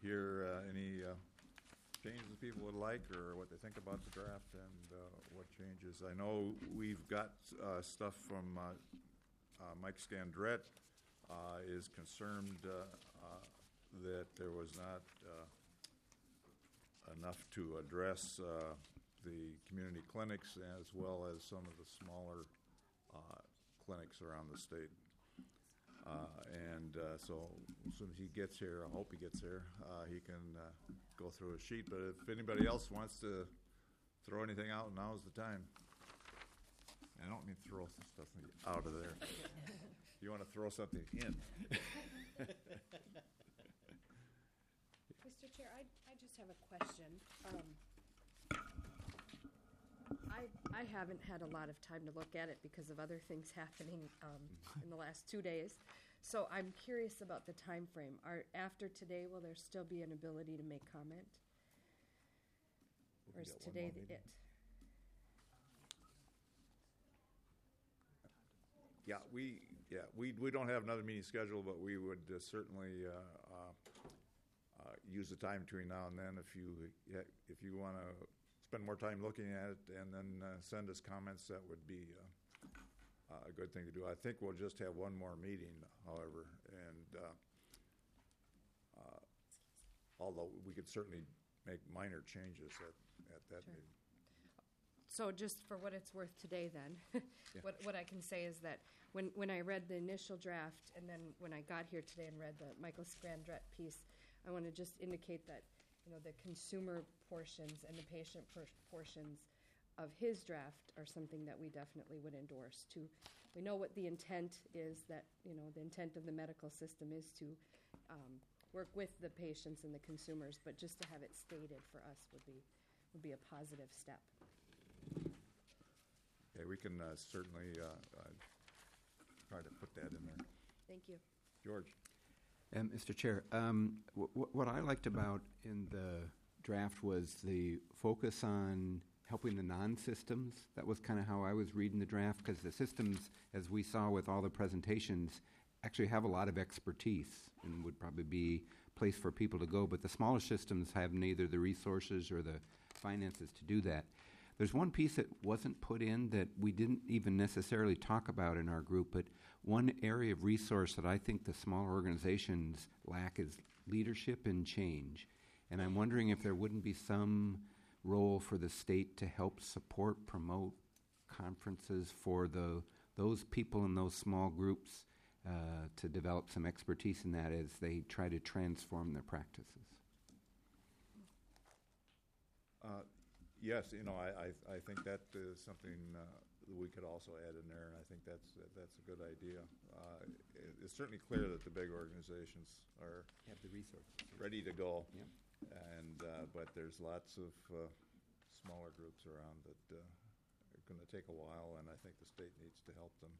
hear any changes people would like or what they think about the draft and what changes. I know we've got stuff from Mike Scandrett is concerned that there was not enough to address the community clinics as well as some of the smaller clinics around the state. So as soon as he gets here, I hope he gets here, he can go through a sheet. But if anybody else wants to throw anything out, now's the time. I don't mean throw stuff out of there. You want to throw something in. Mr. Chair, I just have a question. I haven't had a lot of time to look at it because of other things happening in the last 2 days. So I'm curious about the time frame. After today, will there still be an ability to make comment? Or is today it? We don't have another meeting scheduled, but we would certainly use the time between now and then if you want to spend more time looking at it and then send us comments. That would be a good thing to do. I think we'll just have one more meeting, however, and although we could certainly make minor changes at that Sure. meeting. So just for what it's worth today then, what I can say is that when I read the initial draft and then when I got here today and read the Michael Scandrett piece, I want to just indicate that the consumer portions and the patient portions of his draft are something that we definitely would endorse. We know what the intent is, that the intent of the medical system is to work with the patients and the consumers, but just to have it stated for us would be a positive step. Okay, we can certainly try to put that in there. Thank you. George. Mr. Chair, what I liked about in the draft was the focus on helping the non-systems. That was kind of how I was reading the draft, because the systems, as we saw with all the presentations, actually have a lot of expertise and would probably be a place for people to go. But the smaller systems have neither the resources or the finances to do that. There's one piece that wasn't put in that we didn't even necessarily talk about in our group, but one area of resource that I think the smaller organizations lack is leadership and change. And I'm wondering if there wouldn't be some role for the state to help support, promote conferences for those people in those small groups to develop some expertise in that as they try to transform their practices. Yes, I think that is something we could also add in there, and I think that's a good idea. It's certainly clear that the big organizations Have the resources. ready to go, Yep. and but there's lots of smaller groups around that are going to take a while, and I think the state needs to help them.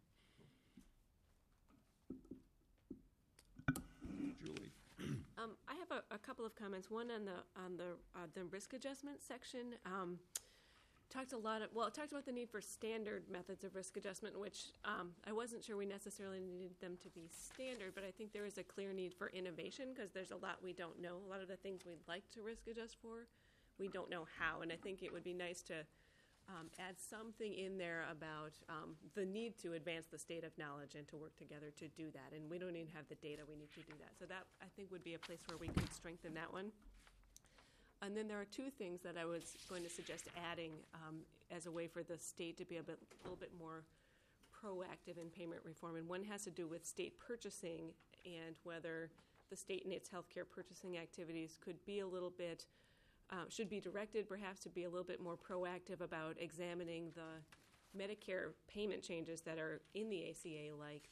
Julie. I have a couple of comments. One on the risk adjustment section. Talked about the need for standard methods of risk adjustment, which I wasn't sure we necessarily needed them to be standard, but I think there is a clear need for innovation because there's a lot we don't know. A lot of the things we'd like to risk adjust for, we don't know how, and I think it would be nice to add something in there about the need to advance the state of knowledge and to work together to do that. And we don't even have the data we need to do that. So that, I think, would be a place where we could strengthen that one. And then there are two things that I was going to suggest adding as a way for the state to be a little bit more proactive in payment reform. And one has to do with state purchasing and whether the state and its healthcare purchasing activities could be a little bit should be directed perhaps to be a little bit more proactive about examining the Medicare payment changes that are in the ACA,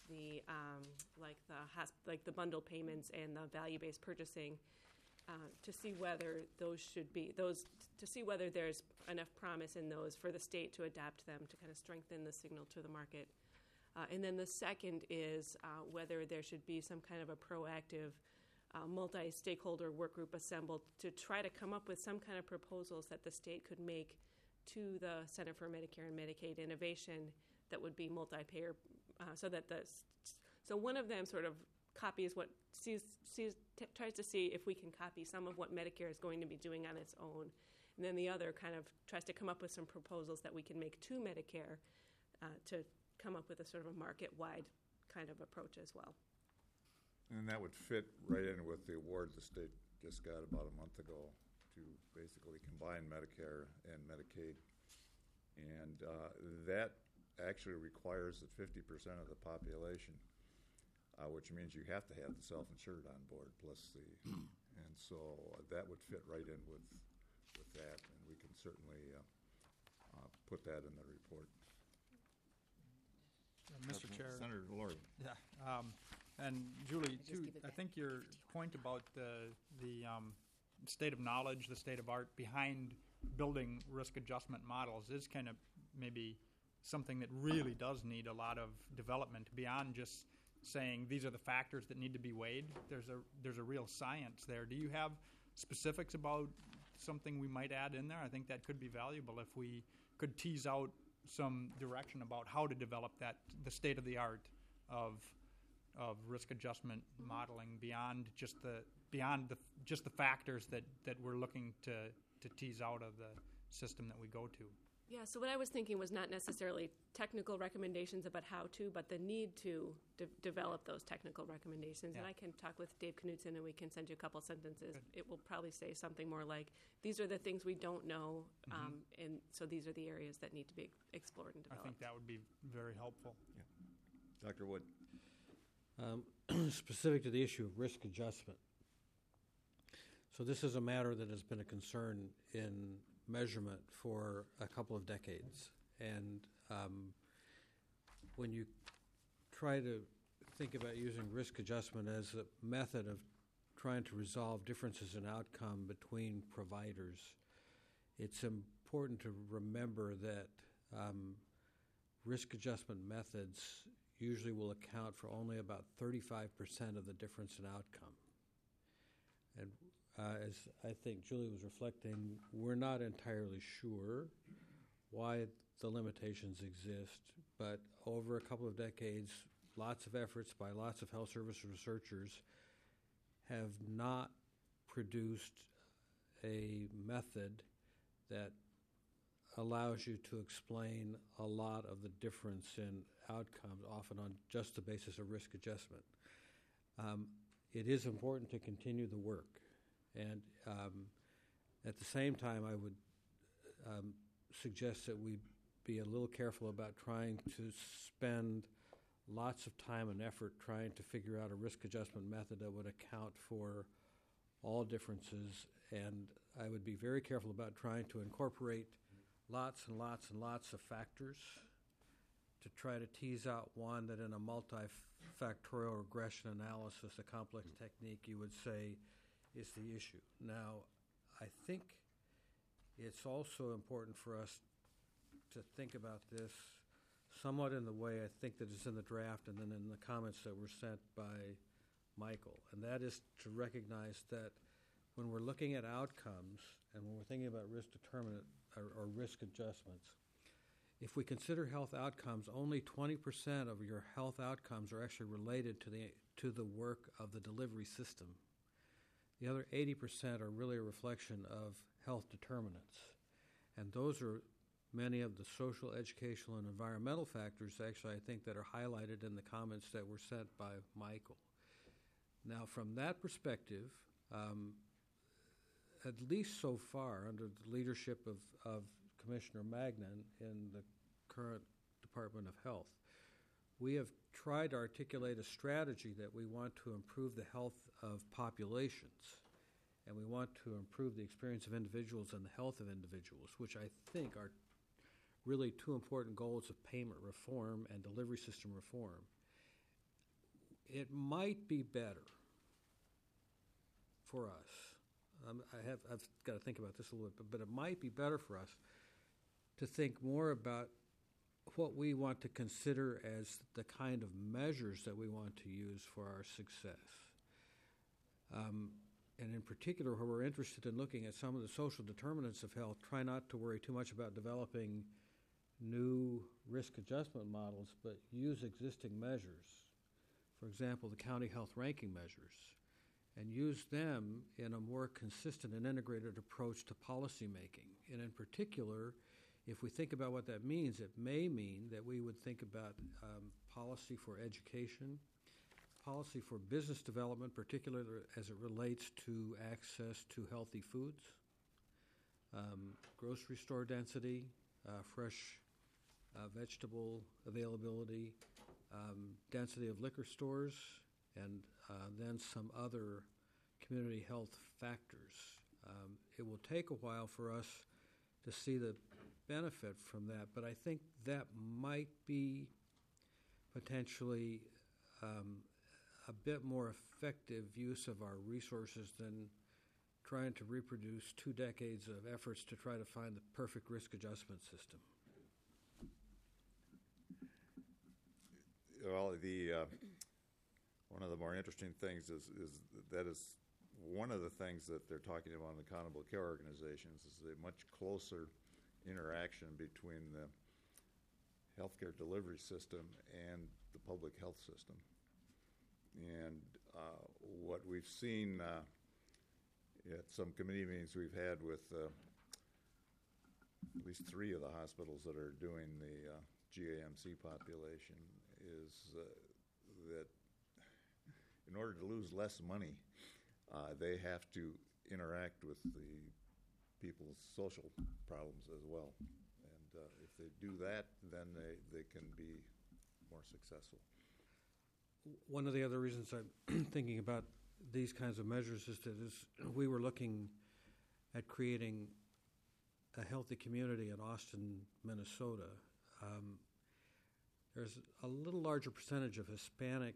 like the bundle payments and the value-based purchasing, to see whether to see whether there's enough promise in those for the state to adapt them to kind of strengthen the signal to the market. And then the second is whether there should be some kind of a proactive multi-stakeholder work group assembled to try to come up with some kind of proposals that the state could make to the Center for Medicare and Medicaid Innovation that would be multi-payer, so one of them sort of copies what tries to see if we can copy some of what Medicare is going to be doing on its own, and then the other kind of tries to come up with some proposals that we can make to Medicare to come up with a sort of a market-wide kind of approach as well. And that would fit right in with the award the state just got about a month ago to basically combine Medicare and Medicaid. And that actually requires that 50% of the population, which means you have to have the self-insured on board, plus the, and so that would fit right in with that, and we can certainly put that in the report. Mr. Chair. Senator Lord. Yeah, and Julie, too, I think your point about the state of knowledge, the state of art behind building risk adjustment models is kind of maybe something that really does need a lot of development beyond just saying these are the factors that need to be weighed. There's a real science there. Do you have specifics about something we might add in there? I think that could be valuable if we could tease out some direction about how to develop that, the state of the art of risk adjustment modeling beyond just the factors that we're looking to tease out of the system that we go to. Yeah, so what I was thinking was not necessarily technical recommendations about how to, but the need to develop those technical recommendations. Yeah. And I can talk with Dave Knudsen and we can send you a couple sentences. Good. It will probably say something more like, these are the things we don't know, and so these are the areas that need to be explored and developed. I think that would be very helpful. Yeah. Dr. Wood. Specific to the issue of risk adjustment. So this is a matter that has been a concern in measurement for a couple of decades. And when you try to think about using risk adjustment as a method of trying to resolve differences in outcome between providers, it's important to remember that risk adjustment methods usually will account for only about 35% of the difference in outcome. And as I think Julie was reflecting, we're not entirely sure why the limitations exist, but over a couple of decades, lots of efforts by lots of health service researchers have not produced a method that allows you to explain a lot of the difference in outcomes, often on just the basis of risk adjustment. It is important to continue the work. And at the same time, I would suggest that we be a little careful about trying to spend lots of time and effort trying to figure out a risk adjustment method that would account for all differences. And I would be very careful about trying to incorporate lots and lots and lots of factors to try to tease out one that in a multifactorial regression analysis, a complex technique, you would say is the issue. Now, I think it's also important for us to think about this somewhat in the way I think that is in the draft and then in the comments that were sent by Michael, and that is to recognize that when we're looking at outcomes and when we're thinking about risk determinant or risk adjustments, if we consider health outcomes, only 20% of your health outcomes are actually related to the work of the delivery system. The other 80% are really a reflection of health determinants. And those are many of the social, educational, and environmental factors, actually, I think, that are highlighted in the comments that were sent by Michael. Now, from that perspective, at least so far, under the leadership of Commissioner Magnan in the current Department of Health, we have tried to articulate a strategy that we want to improve the health of populations, and we want to improve the experience of individuals and the health of individuals, which I think are really two important goals of payment reform and delivery system reform. It might be better for us. I've got to think about this a little bit, but it might be better for us to think more about what we want to consider as the kind of measures that we want to use for our success. And in particular, where we're interested in looking at some of the social determinants of health, try not to worry too much about developing new risk adjustment models, but use existing measures. for example, the county health ranking measures, and use them in a more consistent and integrated approach to policymaking. And in particular, if we think about what that means, it may mean that we would think about policy for education, policy for business development, particularly as it relates to access to healthy foods, grocery store density, fresh vegetable availability, density of liquor stores, and then some other community health factors. It will take a while for us to see the benefit from that, but I think that might be potentially a bit more effective use of our resources than trying to reproduce 2 decades of efforts to try to find the perfect risk adjustment system. Well, one of the more interesting things is one of the things that they're talking about in accountable care organizations is a much closer interaction between the healthcare delivery system and the public health system. And what we've seen at some committee meetings we've had with at least 3 of the hospitals that are doing the GAMC population is that in order to lose less money, they have to interact with the people's social problems as well. And if they do that, then they can be more successful. One of the other reasons I'm thinking about these kinds of measures is that we were looking at creating a healthy community in Austin, Minnesota. There's a little larger percentage of Hispanic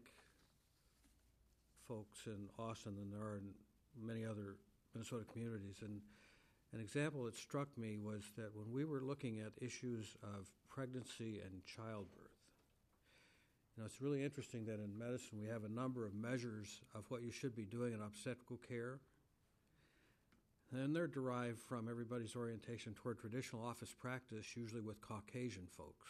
folks in Austin than there are in many other Minnesota communities. And an example that struck me was that when we were looking at issues of pregnancy and childbirth, it's really interesting that in medicine we have a number of measures of what you should be doing in obstetrical care. And they're derived from everybody's orientation toward traditional office practice, usually with Caucasian folks.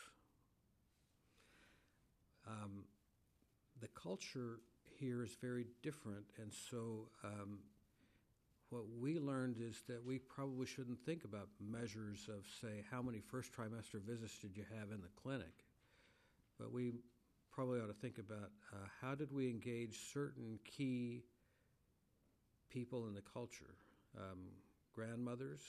The culture here is very different, and so what we learned is that we probably shouldn't think about measures of, say, how many first trimester visits did you have in the clinic, but we probably ought to think about how did we engage certain key people in the culture, grandmothers,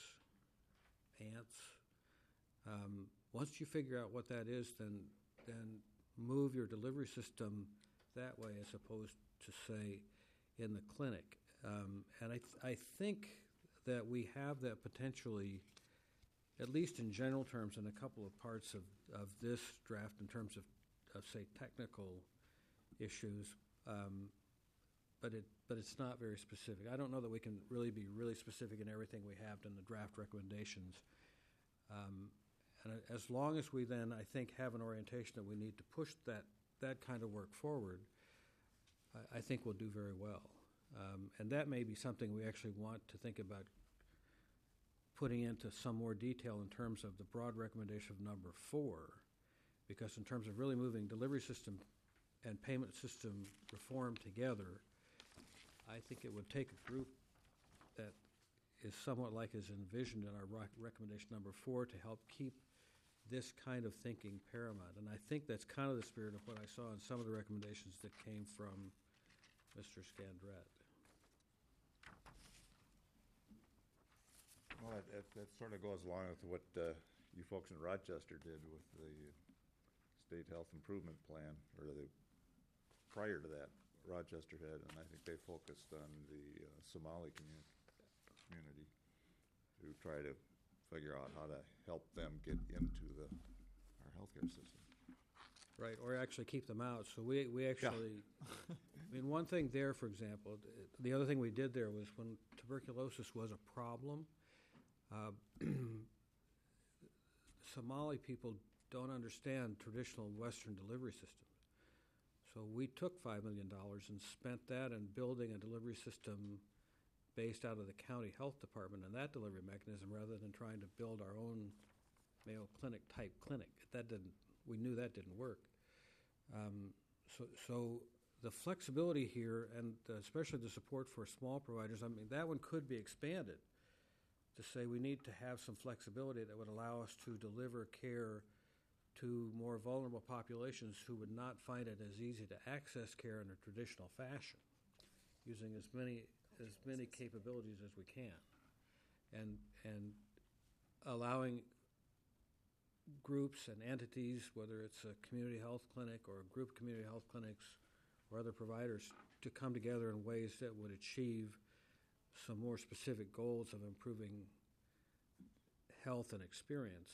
aunts. Once you figure out what that is, then move your delivery system that way as opposed to, say, in the clinic. And I think that we have that potentially, at least in general terms, in a couple of parts of this draft in terms of say, technical issues, but it's not very specific. I don't know that we can really be really specific in everything we have in the draft recommendations. And as long as we then, I think, have an orientation that we need to push that kind of work forward, I think we'll do very well. And that may be something we actually want to think about putting into some more detail in terms of the broad recommendation of number 4, because in terms of really moving delivery system and payment system reform together, I think it would take a group that is somewhat like is envisioned in our recommendation number 4 to help keep this kind of thinking paramount. And I think that's kind of the spirit of what I saw in some of the recommendations that came from Mr. Scandrett. Well, that sort of goes along with what you folks in Rochester did with the State Health Improvement Plan, or prior to that, Rochester had, and I think they focused on the Somali community to try to figure out how to help them get into our healthcare system. Right, or actually keep them out. So we actually, I mean, one thing there, for example, the other thing we did there was when tuberculosis was a problem, Somali people don't understand traditional Western delivery systems. So we took $5 million and spent that in building a delivery system based out of the county health department and that delivery mechanism, rather than trying to build our own Mayo Clinic type clinic. We knew that didn't work. So the flexibility here, and especially the support for small providers, I mean, that one could be expanded to say we need to have some flexibility that would allow us to deliver care to more vulnerable populations who would not find it as easy to access care in a traditional fashion, using as many capabilities as we can, and allowing groups and entities, whether it's a community health clinic or a group of community health clinics or other providers, to come together in ways that would achieve some more specific goals of improving health and experience.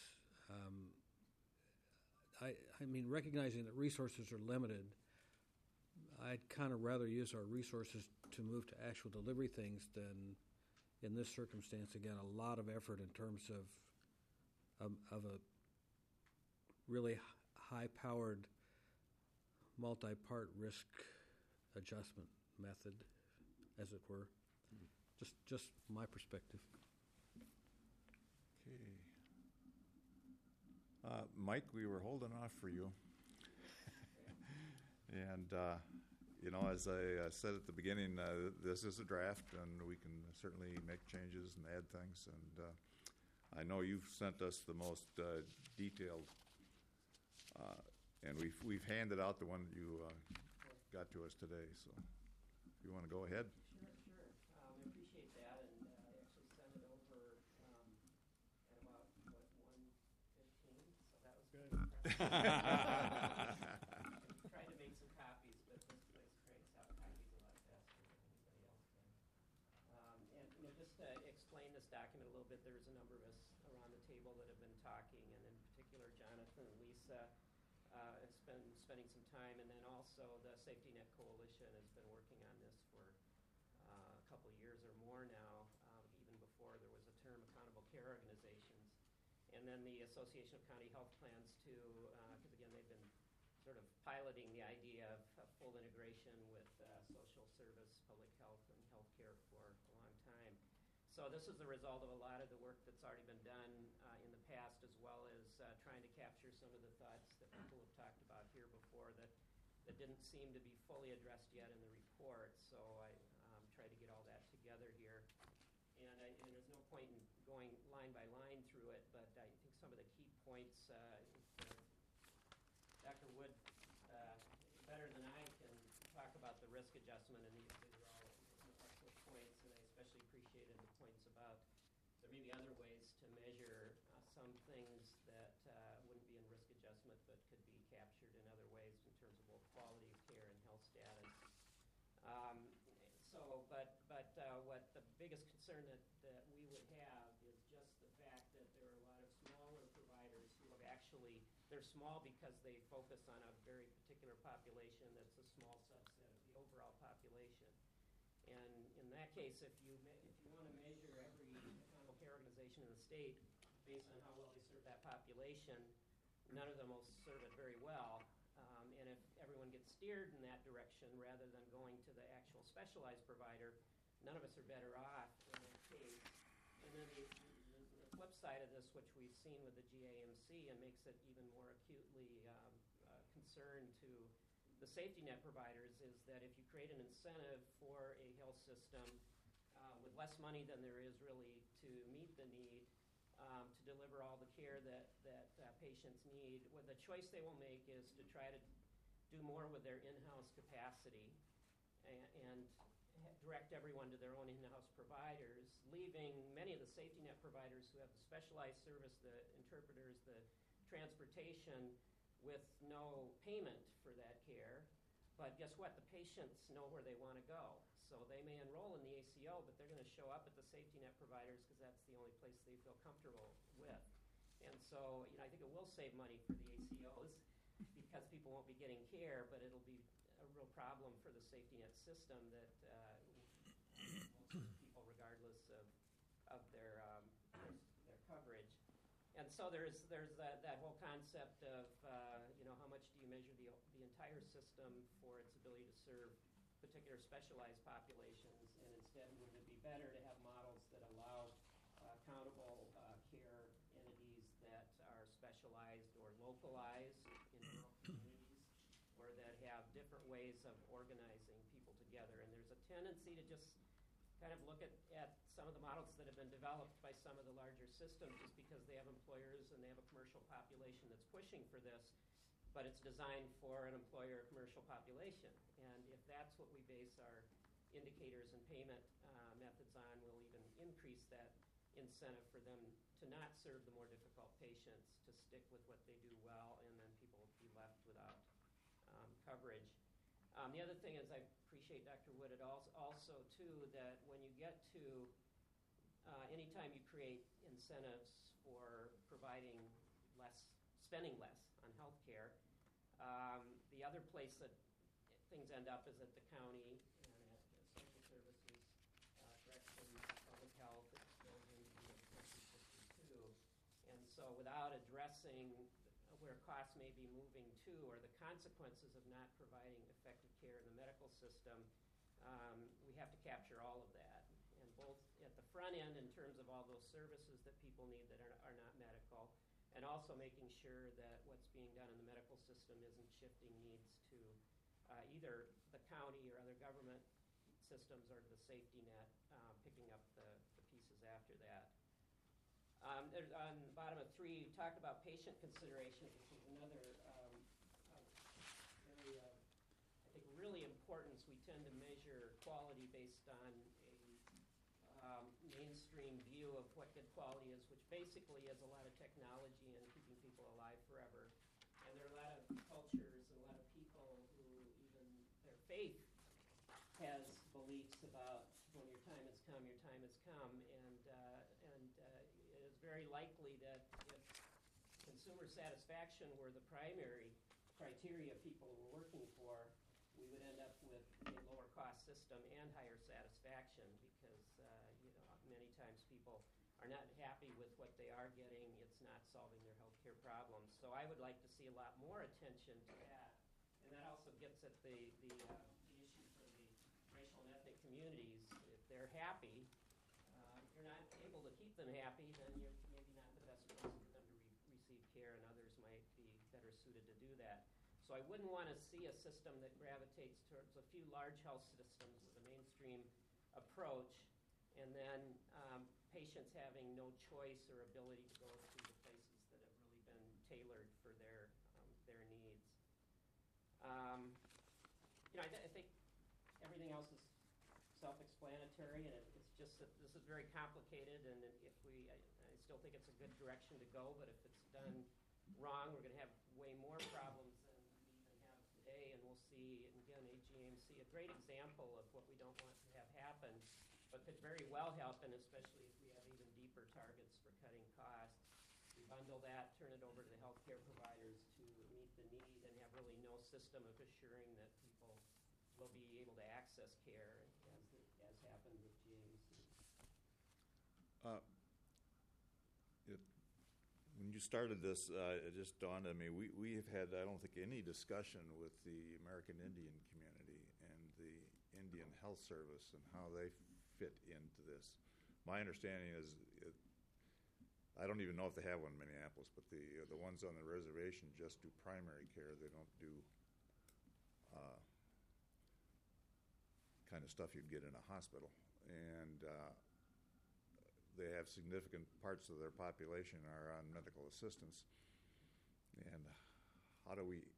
I mean, recognizing that resources are limited, I'd kind of rather use our resources to move to actual delivery things than, in this circumstance, again, a lot of effort in terms of a really high-powered, multi-part risk adjustment method, as it were. Just my perspective. Okay. Mike, we were holding off for you. And, as I said at the beginning, this is a draft, and we can certainly make changes and add things. And I know you've sent us the most detailed, and we've handed out the one that you got to us today. So if you want to go ahead. Sure. I appreciate that, and I actually sent it over at about, 1:15, so that was good. Tried to make some copies, but this place cranks out copies a lot faster than anybody else can. And just to explain this document a little bit, there's a number of us around the table that have been talking, and in particular Jonathan and Lisa have spending some time, and then also the Safety Net Coalition has been working on this for a couple of years or more now, even before there was a term accountable care organizations. And then the Association of County Health Plans too, because again, they've been sort of piloting the idea of full integration with social service, public health, and healthcare for a long time. So this is the result of a lot of the work that's already been done in the past, as well as trying to capture some of the thoughts that people have talked about here before that didn't seem to be fully addressed yet in the report. So I tried to get all that together here. And there's no point in going line by line through it, but I think some of the key points, Dr. Wood, better than I can talk about the risk adjustment, and these are all excellent points, and I especially appreciated the points about there may be other ways to measure some things that wouldn't be in risk adjustment but could be captured in other ways in terms of both quality of care and health status. What the biggest concern that we would have is just the fact that there are a lot of smaller providers who have actually, they're small because they focus on a very particular population that's a small subset of the overall population. And in that case, if you want to measure every accountable care organization in the state based on how well they serve that population, none of them will serve it very well. And if everyone gets steered in that direction rather than going to the actual specialized provider, none of us are better off in that case. And then the flip side of this, which we've seen with the GAMC and makes it even more acutely concerned to the safety net providers, is that if you create an incentive for a health system with less money than there is really to meet the need, to deliver all the care that patients need, well, the choice they will make is to try to do more with their in-house capacity and direct everyone to their own in-house providers, leaving many of the safety net providers who have the specialized service, the interpreters, the transportation, with no payment for that care. But guess what? The patients know where they want to go. So they may enroll in the ACO, but they're going to show up at the safety net providers because that's the only place they feel comfortable with. And so, I think it will save money for the ACOs because people won't be getting care, but it'll be a real problem for the safety net system that most people, regardless of their coverage. And so there's that whole concept of how much do you measure the entire system for its ability to serve particular specialized populations, and instead wouldn't it be better to have models that allow accountable care entities that are specialized or localized in rural communities, or that have different ways of organizing people together. And there's a tendency to just kind of look at some of the models that have been developed by some of the larger systems just because they have employers and they have a commercial population that's pushing for this, but it's designed for an employer commercial population. And if that's what we base our indicators and payment methods on, we'll even increase that incentive for them to not serve the more difficult patients, to stick with what they do well, and then people will be left without coverage. The other thing is I appreciate Dr. Wood also too, that when you get to anytime you create incentives for providing less, spending less on health care, the other place that things end up is at the county and at the social services, corrections, public health, it goes into the education system too. And so without addressing where costs may be moving to or the consequences of not providing effective care in the medical system, we have to capture all of that. And both at the front end in terms of all those services that people need that are not medical, and also making sure that what's being done in the medical system isn't shifting needs to either the county or other government systems or the safety net, picking up the pieces after that. On the bottom of 3, you talked about patient considerations, which is another area of, I think, really importance. We tend to measure quality based on a mainstream view of what good quality is, which basically is a lot of technology and keeping people alive forever. And there are a lot of cultures and a lot of people who even their faith has beliefs about when your time has come, your time has come, and it is very likely that if consumer satisfaction were the primary criteria people were working for, we would end up with a lower cost system and higher satisfaction because many times people are not happy with what they are getting. It's not solving their health care problems. So I would like to see a lot more attention to that. And that also gets at the issue for the racial and ethnic communities. If they're happy, if you're not able to keep them happy, then you're maybe not the best place for them to receive care, and others might be better suited to do that. So I wouldn't want to see a system that gravitates towards a few large health systems with a mainstream approach, and then patients having no choice or ability to go to the places that have really been tailored for their needs. I think everything else is self-explanatory, and it's just that this is very complicated, and I still think it's a good direction to go, but if it's done wrong, we're going to have way more problems than we even have today, and we'll see, again, AGAMC, a great example of what we don't want to have happen, but could very well happen, especially if we have even deeper targets for cutting costs. We bundle that, turn it over to the healthcare providers to meet the need, and have really no system of assuring that people will be able to access care, as happened with GAMC. When you started this, it just dawned on me, we have had, I don't think, any discussion with the American Indian community and the Indian Health Service and how they fit into this. My understanding is, I don't even know if they have one in Minneapolis, but the ones on the reservation just do primary care. They don't do kind of stuff you'd get in a hospital. And they have significant parts of their population are on medical assistance. And how do we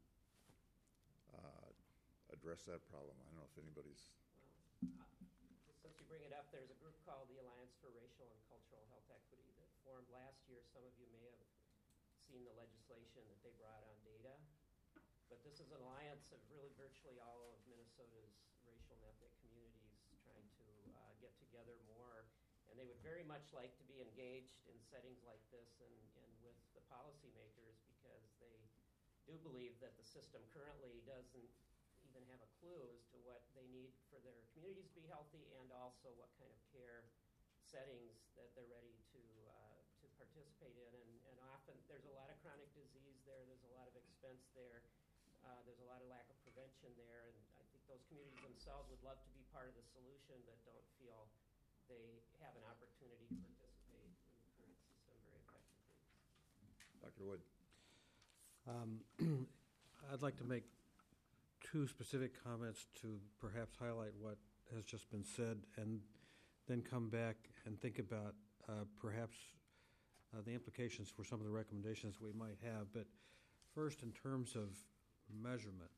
address that problem? I don't know if anybody's... Since you bring it up, there's a group called the Alliance for Racial and Cultural Health Equity that formed last year. Some of you may have seen the legislation that they brought on data. But this is an alliance of really virtually all of Minnesota's racial and ethnic communities trying to get together more. And they would very much like to be engaged in settings like this and with the policymakers, because they do believe that the system currently doesn't even have a clue as to what they need for their communities to be healthy, and also what kind of care settings that they're ready to participate in. And often there's a lot of chronic disease there. There's a lot of expense there. There's a lot of lack of prevention there. And I think those communities themselves would love to be part of the solution, but don't feel they have an opportunity to participate in the current system very effectively. Dr. Wood. I'd like to make two specific comments to perhaps highlight what has just been said, and then come back and think about perhaps the implications for some of the recommendations we might have. But first, in terms of measurement,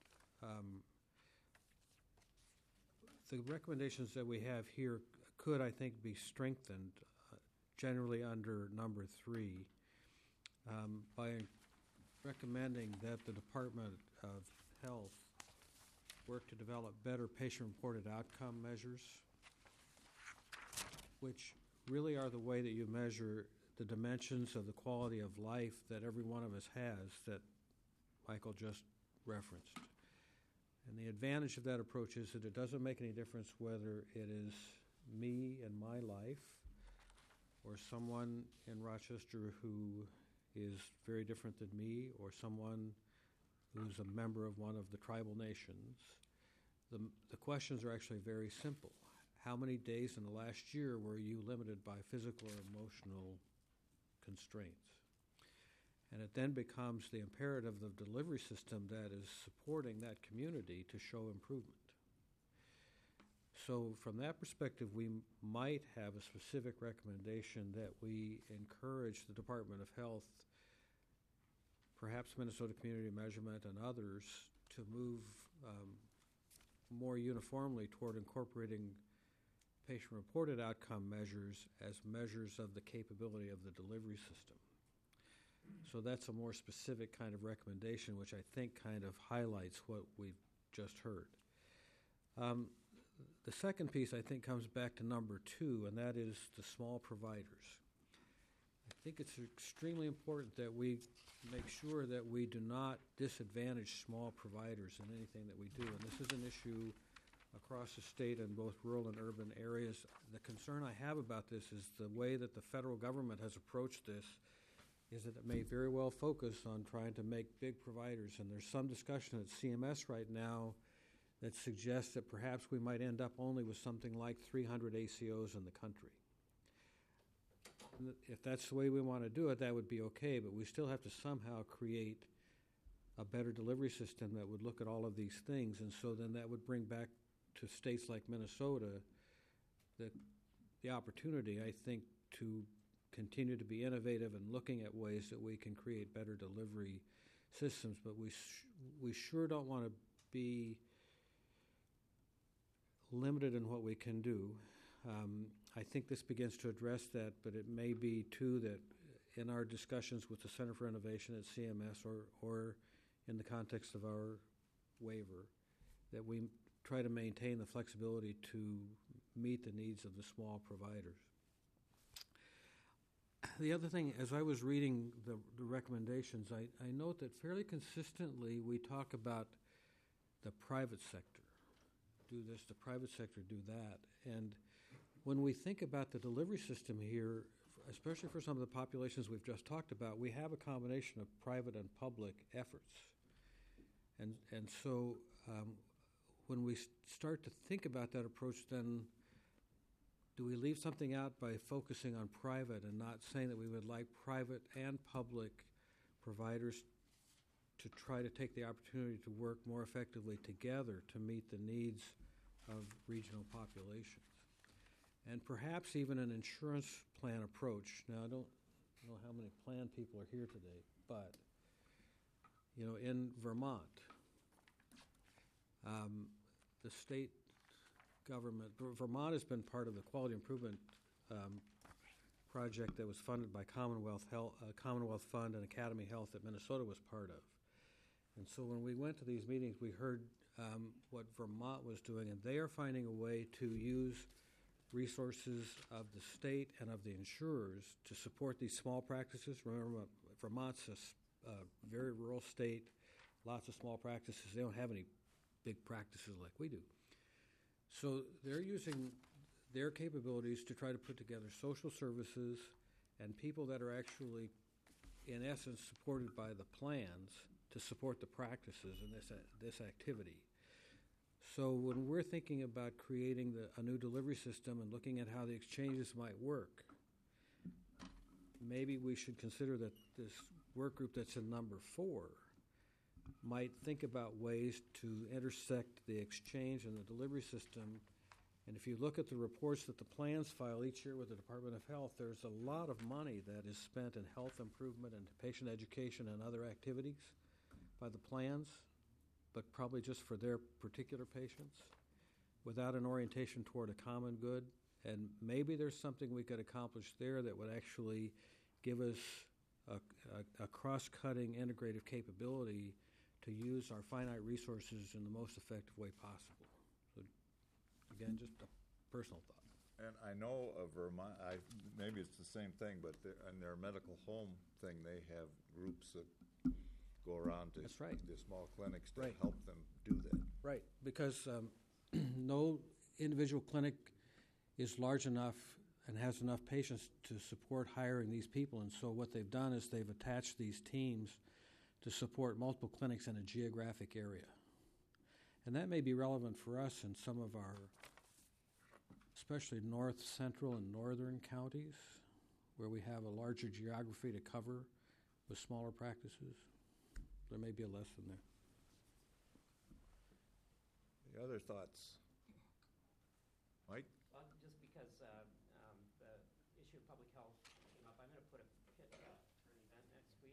the recommendations that we have here could, I think, be strengthened generally under number 3 by recommending that the Department of Health work to develop better patient-reported outcome measures, which really are the way that you measure the dimensions of the quality of life that every one of us has that Michael just referenced. And the advantage of that approach is that it doesn't make any difference whether it is me and my life or someone in Rochester who is very different than me or someone who's a member of one of the tribal nations. The questions are actually very simple. How many days in the last year were you limited by physical or emotional constraints? And it then becomes the imperative of the delivery system that is supporting that community to show improvement. So from that perspective, we might have a specific recommendation that we encourage the Department of Health, perhaps Minnesota Community Measurement and others, to move more uniformly toward incorporating patient-reported outcome measures as measures of the capability of the delivery system. So that's a more specific kind of recommendation, which I think kind of highlights what we've just heard. The second piece, I think, comes back to number 2, and that is the small providers. I think it's extremely important that we make sure that we do not disadvantage small providers in anything that we do. And this is an issue across the state in both rural and urban areas. The concern I have about this is the way that the federal government has approached this is that it may very well focus on trying to make big providers. And there's some discussion at CMS right now that suggests that perhaps we might end up only with something like 300 ACOs in the country. If that's the way we want to do it, that would be okay, but we still have to somehow create a better delivery system that would look at all of these things, and so then that would bring back to states like Minnesota the opportunity, I think, to continue to be innovative and looking at ways that we can create better delivery systems, but we sure don't want to be limited in what we can do. I think this begins to address that, but it may be, too, that in our discussions with the Center for Innovation at CMS or in the context of our waiver, that we try to maintain the flexibility to meet the needs of the small providers. The other thing, as I was reading the recommendations, I note that fairly consistently we talk about the private sector. Do this, the private sector do that. And when we think about the delivery system here, especially for some of the populations we've just talked about, we have a combination of private and public efforts. And so when we start to think about that approach, then do we leave something out by focusing on private and not saying that we would like private and public providers to try to take the opportunity to work more effectively together to meet the needs of regional populations? And perhaps even an insurance plan approach. Now, I don't know how many plan people are here today, but, in Vermont, the state government, Vermont has been part of the quality improvement project that was funded by Commonwealth Fund and Academy Health that Minnesota was part of. And so when we went to these meetings, we heard what Vermont was doing, and they are finding a way to use resources of the state and of the insurers to support these small practices. Remember, Vermont's a very rural state, lots of small practices. They don't have any big practices like we do. So they're using their capabilities to try to put together social services and people that are actually, in essence, supported by the plans to support the practices in this activity. So when we're thinking about creating a new delivery system and looking at how the exchanges might work, maybe we should consider that this work group that's in number 4 might think about ways to intersect the exchange and the delivery system. And if you look at the reports that the plans file each year with the Department of Health, there's a lot of money that is spent in health improvement and patient education and other activities by the plans, but probably just for their particular patients, without an orientation toward a common good. And maybe there's something we could accomplish there that would actually give us a cross-cutting integrative capability to use our finite resources in the most effective way possible. So, again, just a personal thought. And I know of Vermont, maybe it's the same thing, but in their medical home thing, they have groups that go around to That's right. the small clinics to Right. help them do that. Right, because no individual clinic is large enough and has enough patients to support hiring these people. And so what they've done is they've attached these teams to support multiple clinics in a geographic area. And that may be relevant for us in some of our, especially north, central, and northern counties, where we have a larger geography to cover with smaller practices. There may be a lesson there. The other thoughts? Mike? Well, just because the issue of public health came up, I'm going to put a pit for an event next week.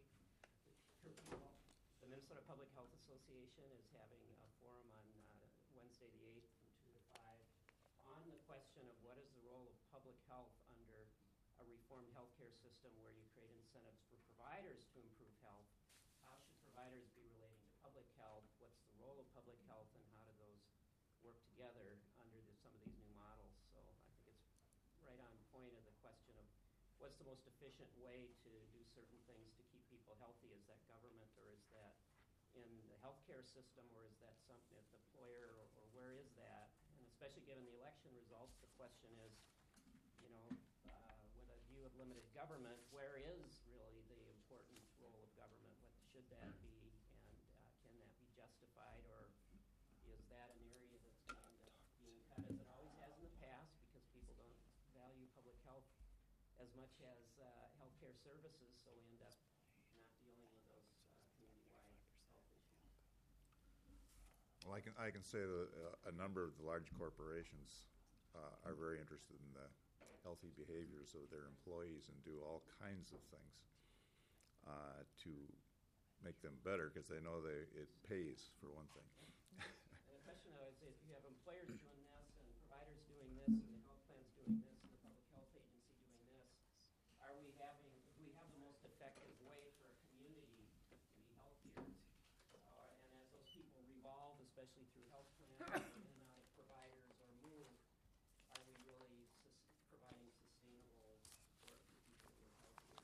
The Minnesota Public Health Association is having a forum on Wednesday the 8th from 2 to 5 on the question of what is the role of public health under a reformed healthcare system where you create incentives for providers to improve health. How should providers be relating to public health? What's the role of public health, and how do those work together under some of these new models? So I think it's right on point of the question of what's the most efficient way to do certain things to keep people healthy? Is that government, or is that in the healthcare system, or is that something at the employer, or where is that? And especially given the election results, the question is, you know, with a view of limited government, where is really the important role of government? What should that be, and can that be justified, or is that an area that's going to end up being cut as it always has in the past because people don't value public health as much as healthcare services, so we end up not dealing with those community-wide health issues? Well, I can say that a number of the large corporations are very interested in the healthy behaviors of their employees and do all kinds of things to make them better because they know it pays, for one thing. And the question, though, is if you have employers doing this and providers doing this and the health plans doing this and the public health agency doing this, do we have the most effective way for a community to be healthier? And as those people revolve, especially through health plans, in and out of providers or move, are we really providing sustainable support for people who are healthier?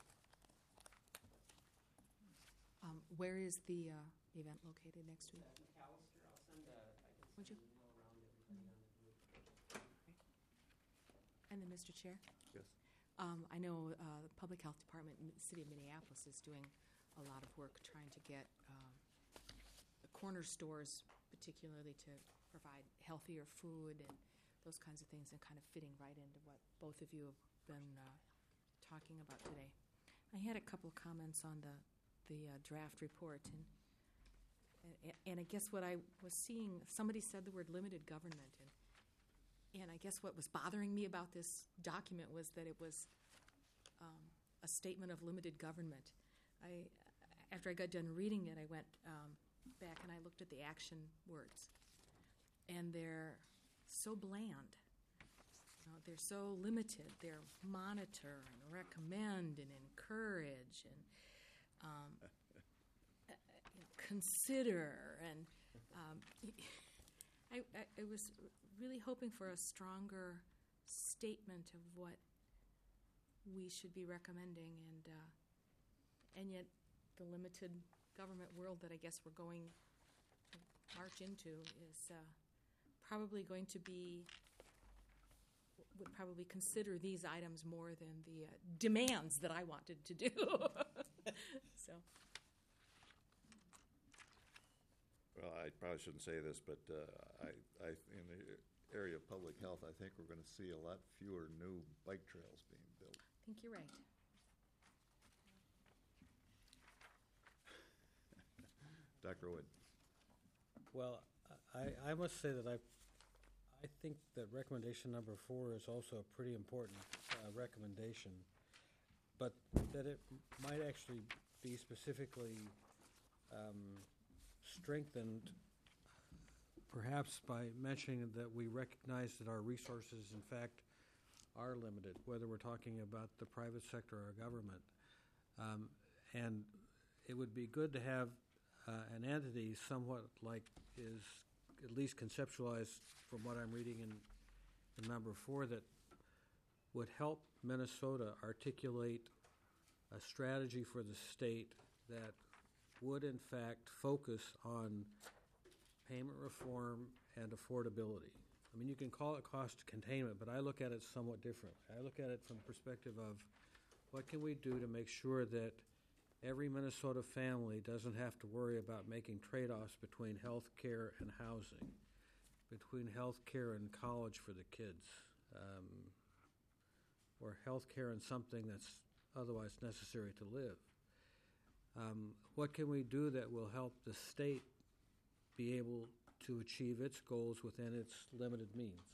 Where is the event located next week? McAllister, I'll send Would you? an email around to everybody on the group. And then, Mr. Chair? Yes. I know the Public Health Department in the City of Minneapolis is doing a lot of work trying to get the corner stores, particularly to provide healthier food and those kinds of things, and kind of fitting right into what both of you have been talking about today. I had a couple of comments on the draft report, and I guess what I was seeing, somebody said the word limited government, and I guess what was bothering me about this document was that it was a statement of limited government. After I got done reading it, I went back and I looked at the action words, and they're so bland. You know, they're so limited. They're monitor and recommend and encourage and consider, and I was really hoping for a stronger statement of what we should be recommending, and yet the limited government world that I guess we're going to march into is probably going to be, would probably consider these items more than the demands that I wanted to do. So. Well, I probably shouldn't say this, but I in the area of public health, I think we're going to see a lot fewer new bike trails being built. I think you're right. Dr. Wood? Well, I must say that I think that recommendation number 4 is also a pretty important recommendation, but that it might actually be specifically strengthened perhaps by mentioning that we recognize that our resources, in fact, are limited, whether we're talking about the private sector or government. And it would be good to have an entity somewhat like is at least conceptualized from what I'm reading in number 4 that would help Minnesota articulate a strategy for the state that would in fact focus on payment reform and affordability. I mean, you can call it cost containment, but I look at it somewhat differently. I look at it from the perspective of what can we do to make sure that every Minnesota family doesn't have to worry about making trade-offs between health care and housing, between health care and college for the kids, or health care and something that's otherwise necessary to live. What can we do that will help the state be able to achieve its goals within its limited means?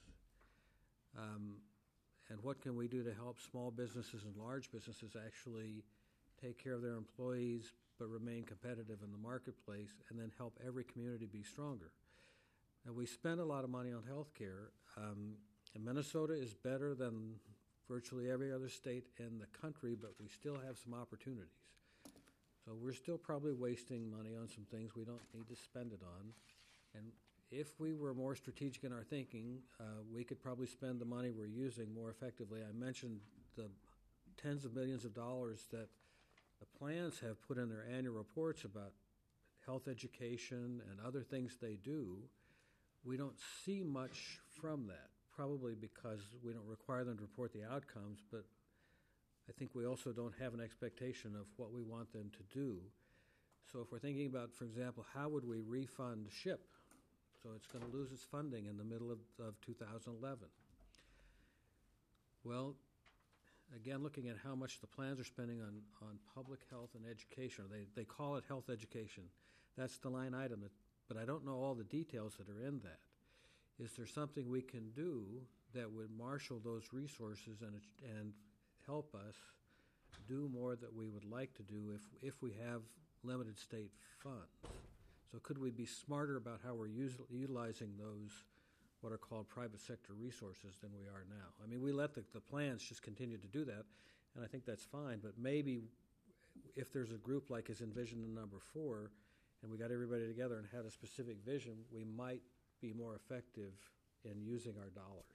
And what can we do to help small businesses and large businesses actually take care of their employees but remain competitive in the marketplace, and then help every community be stronger? And we spend a lot of money on health care. And Minnesota is better than virtually every other state in the country, but we still have some opportunities. So we're still probably wasting money on some things we don't need to spend it on. And if we were more strategic in our thinking, we could probably spend the money we're using more effectively. I mentioned the tens of millions of dollars that the plans have put in their annual reports about health education and other things they do. We don't see much from that, probably because we don't require them to report the outcomes, but I think we also don't have an expectation of what we want them to do. So if we're thinking about, for example, how would we refund SHIP? So it's going to lose its funding in the middle of 2011. Well, again, looking at how much the plans are spending on public health and education, they call it health education. That's the line item, but I don't know all the details that are in that. Is there something we can do that would marshal those resources and help us do more that we would like to do if we have limited state funds? So could we be smarter about how we're utilizing those, what are called private sector resources, than we are now? I mean, we let the plans just continue to do that, and I think that's fine, but maybe if there's a group like is envisioned in number 4, and we got everybody together and had a specific vision, we might be more effective in using our dollars.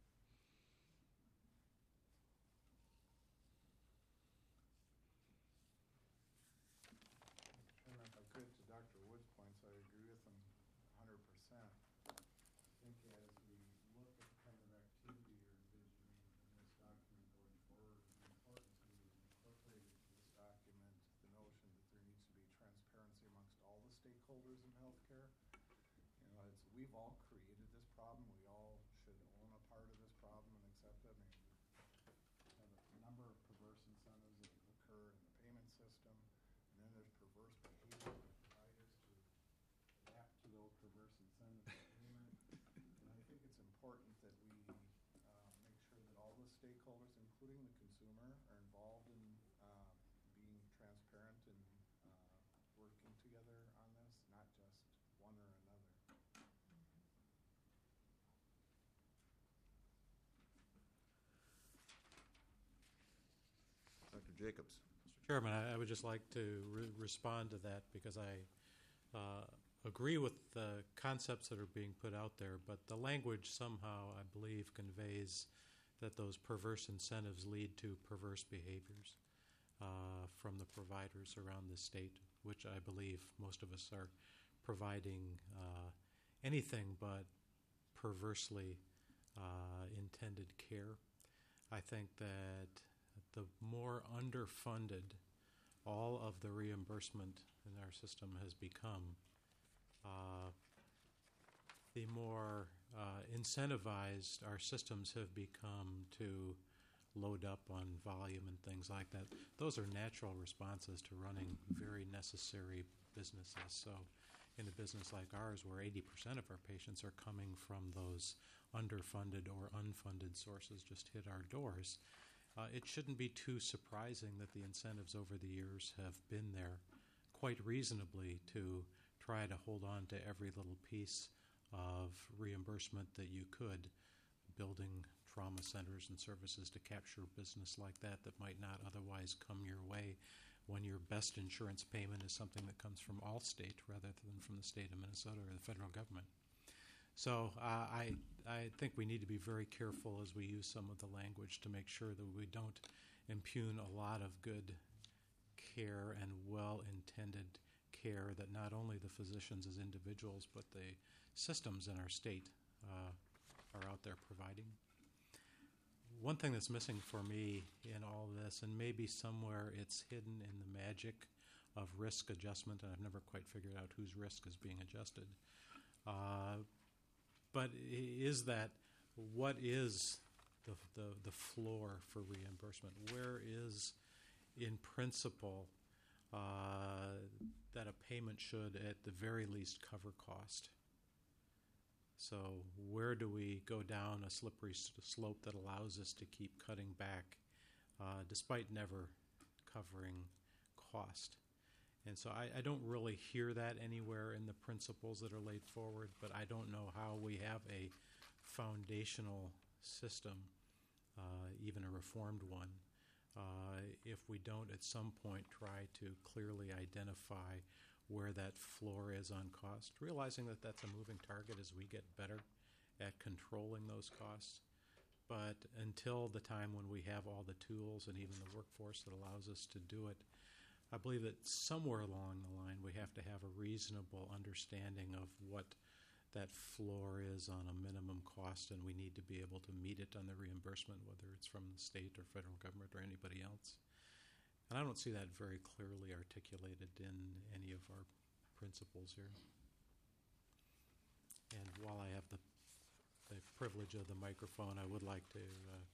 Chairman, if I could, to Dr. Wood's points, I agree with him 100%. I think as we look at the kind of activity you're envisioning in this document going forward, it's important to incorporate into this document the notion that there needs to be transparency amongst all the stakeholders in healthcare. You know, we've all created this problem. We all should own a part of this problem and accept it. I mean, we have a number of perverse incentives that occur in the payment system, and then there's perverse behavior of providers to adapt to those perverse incentives of payment. And I think it's important that we make sure that all the stakeholders, including the consumer, are involved in being transparent and working together on this, not just one or another. Dr. Jacobs. Mr. Chairman, I would just like to respond to that because I agree with the concepts that are being put out there, but the language somehow, I believe, conveys that those perverse incentives lead to perverse behaviors from the providers around the state, which I believe most of us are providing anything but perversely intended care. I think that the more underfunded all of the reimbursement in our system has become, the more incentivized our systems have become to load up on volume and things like that. Those are natural responses to running very necessary businesses. So in a business like ours, where 80% of our patients are coming from those underfunded or unfunded sources just hit our doors, it shouldn't be too surprising that the incentives over the years have been there quite reasonably to try to hold on to every little piece of reimbursement that you could, building trauma centers and services to capture business like that might not otherwise come your way when your best insurance payment is something that comes from Allstate rather than from the state of Minnesota or the federal government. So I think we need to be very careful as we use some of the language to make sure that we don't impugn a lot of good care and well-intended care that not only the physicians as individuals but the systems in our state are out there providing. One thing that's missing for me in all this, and maybe somewhere it's hidden in the magic of risk adjustment, and I've never quite figured out whose risk is being adjusted, but is that what is the floor for reimbursement? Where is, in principle, that a payment should at the very least cover cost? So where do we go down a slippery slope that allows us to keep cutting back despite never covering cost? And so I don't really hear that anywhere in the principles that are laid forward, but I don't know how we have a foundational system, even a reformed one, if we don't at some point try to clearly identify where that floor is on cost, realizing that that's a moving target as we get better at controlling those costs. But until the time when we have all the tools and even the workforce that allows us to do it, I believe that somewhere along the line we have to have a reasonable understanding of what that floor is on a minimum cost, and we need to be able to meet it on the reimbursement, whether it's from the state or federal government or anybody else. And I don't see that very clearly articulated in any of our principles here. And while I have the privilege of the microphone, I would like to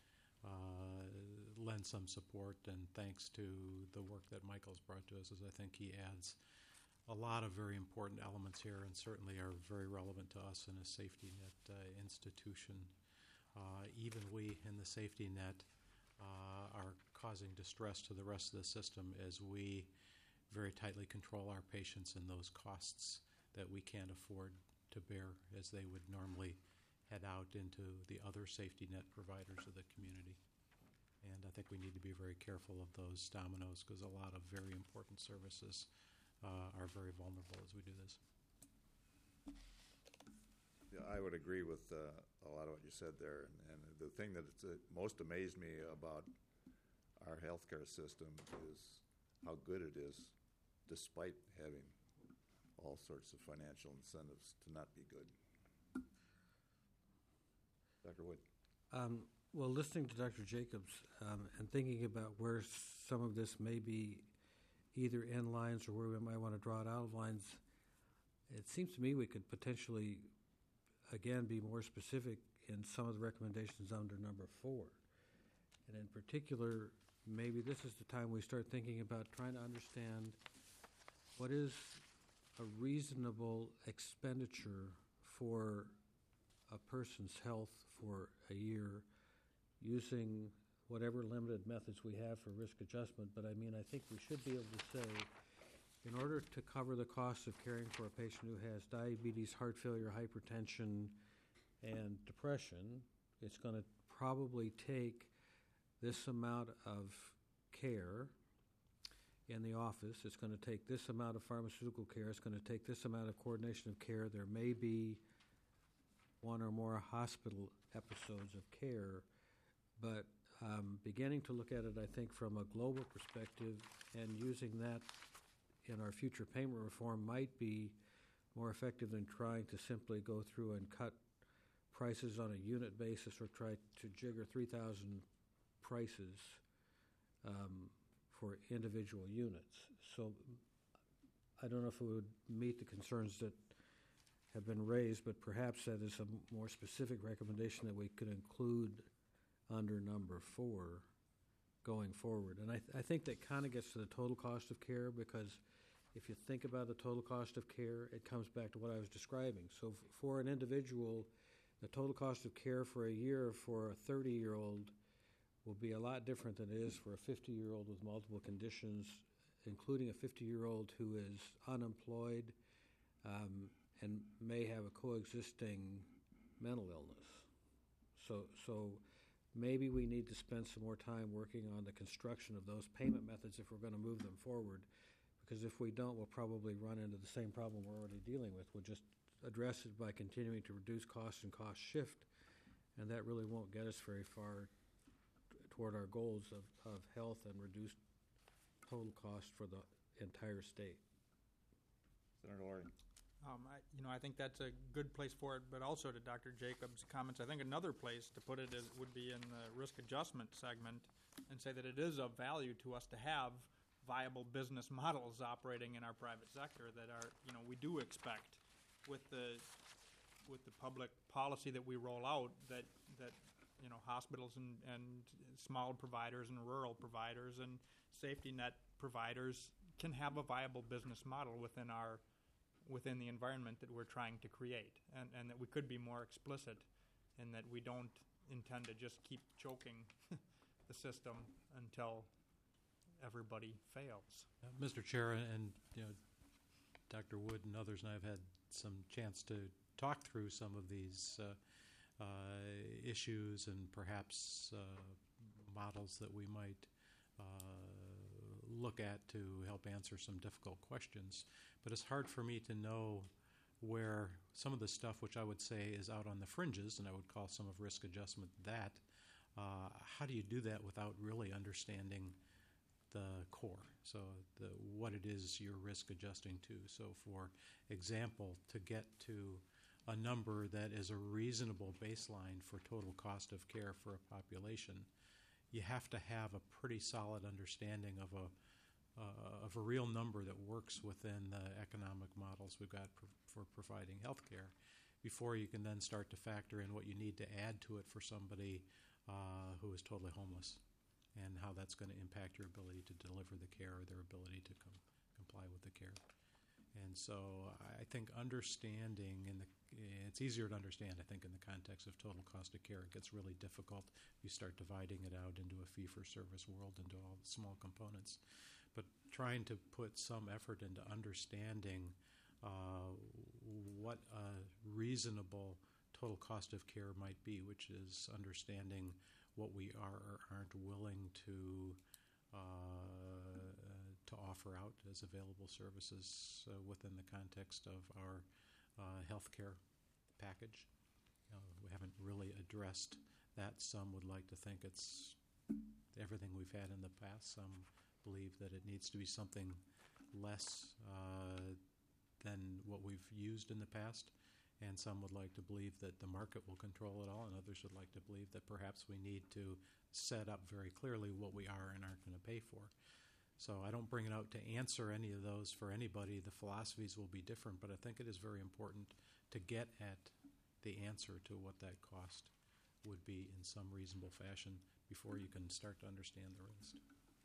lend some support and thanks to the work that Michael's brought to us, as I think he adds a lot of very important elements here and certainly are very relevant to us in a safety net institution. Even we in the safety net are causing distress to the rest of the system as we very tightly control our patients and those costs that we can't afford to bear as they would normally head out into the other safety net providers of the community. And I think we need to be very careful of those dominoes because a lot of very important services are very vulnerable as we do this. Yeah, I would agree with a lot of what you said there. And the thing that most amazed me about our healthcare system is how good it is, despite having all sorts of financial incentives to not be good. Dr. Wood. Well, listening to Dr. Jacobs and thinking about where some of this may be either in lines or where we might want to draw it out of lines, it seems to me we could potentially, again, be more specific in some of the recommendations under number 4. And in particular, maybe this is the time we start thinking about trying to understand what is a reasonable expenditure for a person's health for a year using whatever limited methods we have for risk adjustment. But I mean, I think we should be able to say, in order to cover the cost of caring for a patient who has diabetes, heart failure, hypertension, and depression, it's going to probably take this amount of care in the office. It's going to take this amount of pharmaceutical care. It's going to take this amount of coordination of care. There may be one or more hospital episodes of care, but beginning to look at it, I think, from a global perspective and using that in our future payment reform might be more effective than trying to simply go through and cut prices on a unit basis or try to jigger 3,000 prices for individual units. So I don't know if it would meet the concerns that have been raised, but perhaps that is a more specific recommendation that we could include under number 4 going forward. And I think that kind of gets to the total cost of care, because if you think about the total cost of care, it comes back to what I was describing. So for an individual, the total cost of care for a year for a 30-year-old will be a lot different than it is for a 50-year-old with multiple conditions, including a 50-year-old who is unemployed and may have a coexisting mental illness. So maybe we need to spend some more time working on the construction of those payment methods if we're going to move them forward, because if we don't, we'll probably run into the same problem we're already dealing with. We'll just address it by continuing to reduce costs and cost shift, and that really won't get us very far toward our goals of health and reduced total cost for the entire state. Senator Laurie. I think that's a good place for it, but also to Dr. Jacobs' comments, I think another place to put it would be in the risk adjustment segment, and say that it is of value to us to have viable business models operating in our private sector that are, we do expect with the public policy that we roll out that hospitals and small providers and rural providers and safety net providers can have a viable business model within the environment that we're trying to create, and that we could be more explicit in that we don't intend to just keep choking the system until everybody fails. Mr. Chair, and Dr. Wood and others and I have had some chance to talk through some of these issues and perhaps models that we might look at to help answer some difficult questions. But it's hard for me to know where some of the stuff which I would say is out on the fringes, and I would call some of risk adjustment that, how do you do that without really understanding the core, so what it is you're risk adjusting to. So for example, to get to a number that is a reasonable baseline for total cost of care for a population, you have to have a pretty solid understanding of a real number that works within the economic models we've got for providing health care before you can then start to factor in what you need to add to it for somebody who is totally homeless, and how that's going to impact your ability to deliver the care or their ability to comply with the care. And so I think understanding, it's easier to understand, I think, in the context of total cost of care. It gets really difficult. You start dividing it out into a fee-for-service world, into all the small components. But trying to put some effort into understanding what a reasonable total cost of care might be, which is understanding what we are or aren't willing to offer out as available services within the context of our healthcare package. We haven't really addressed that. Some would like to think it's everything we've had in the past. Some believe that it needs to be something less than what we've used in the past. And some would like to believe that the market will control it all, and others would like to believe that perhaps we need to set up very clearly what we are and aren't going to pay for. So I don't bring it out to answer any of those for anybody. The philosophies will be different, but I think it is very important to get at the answer to what that cost would be in some reasonable fashion before you can start to understand the rest.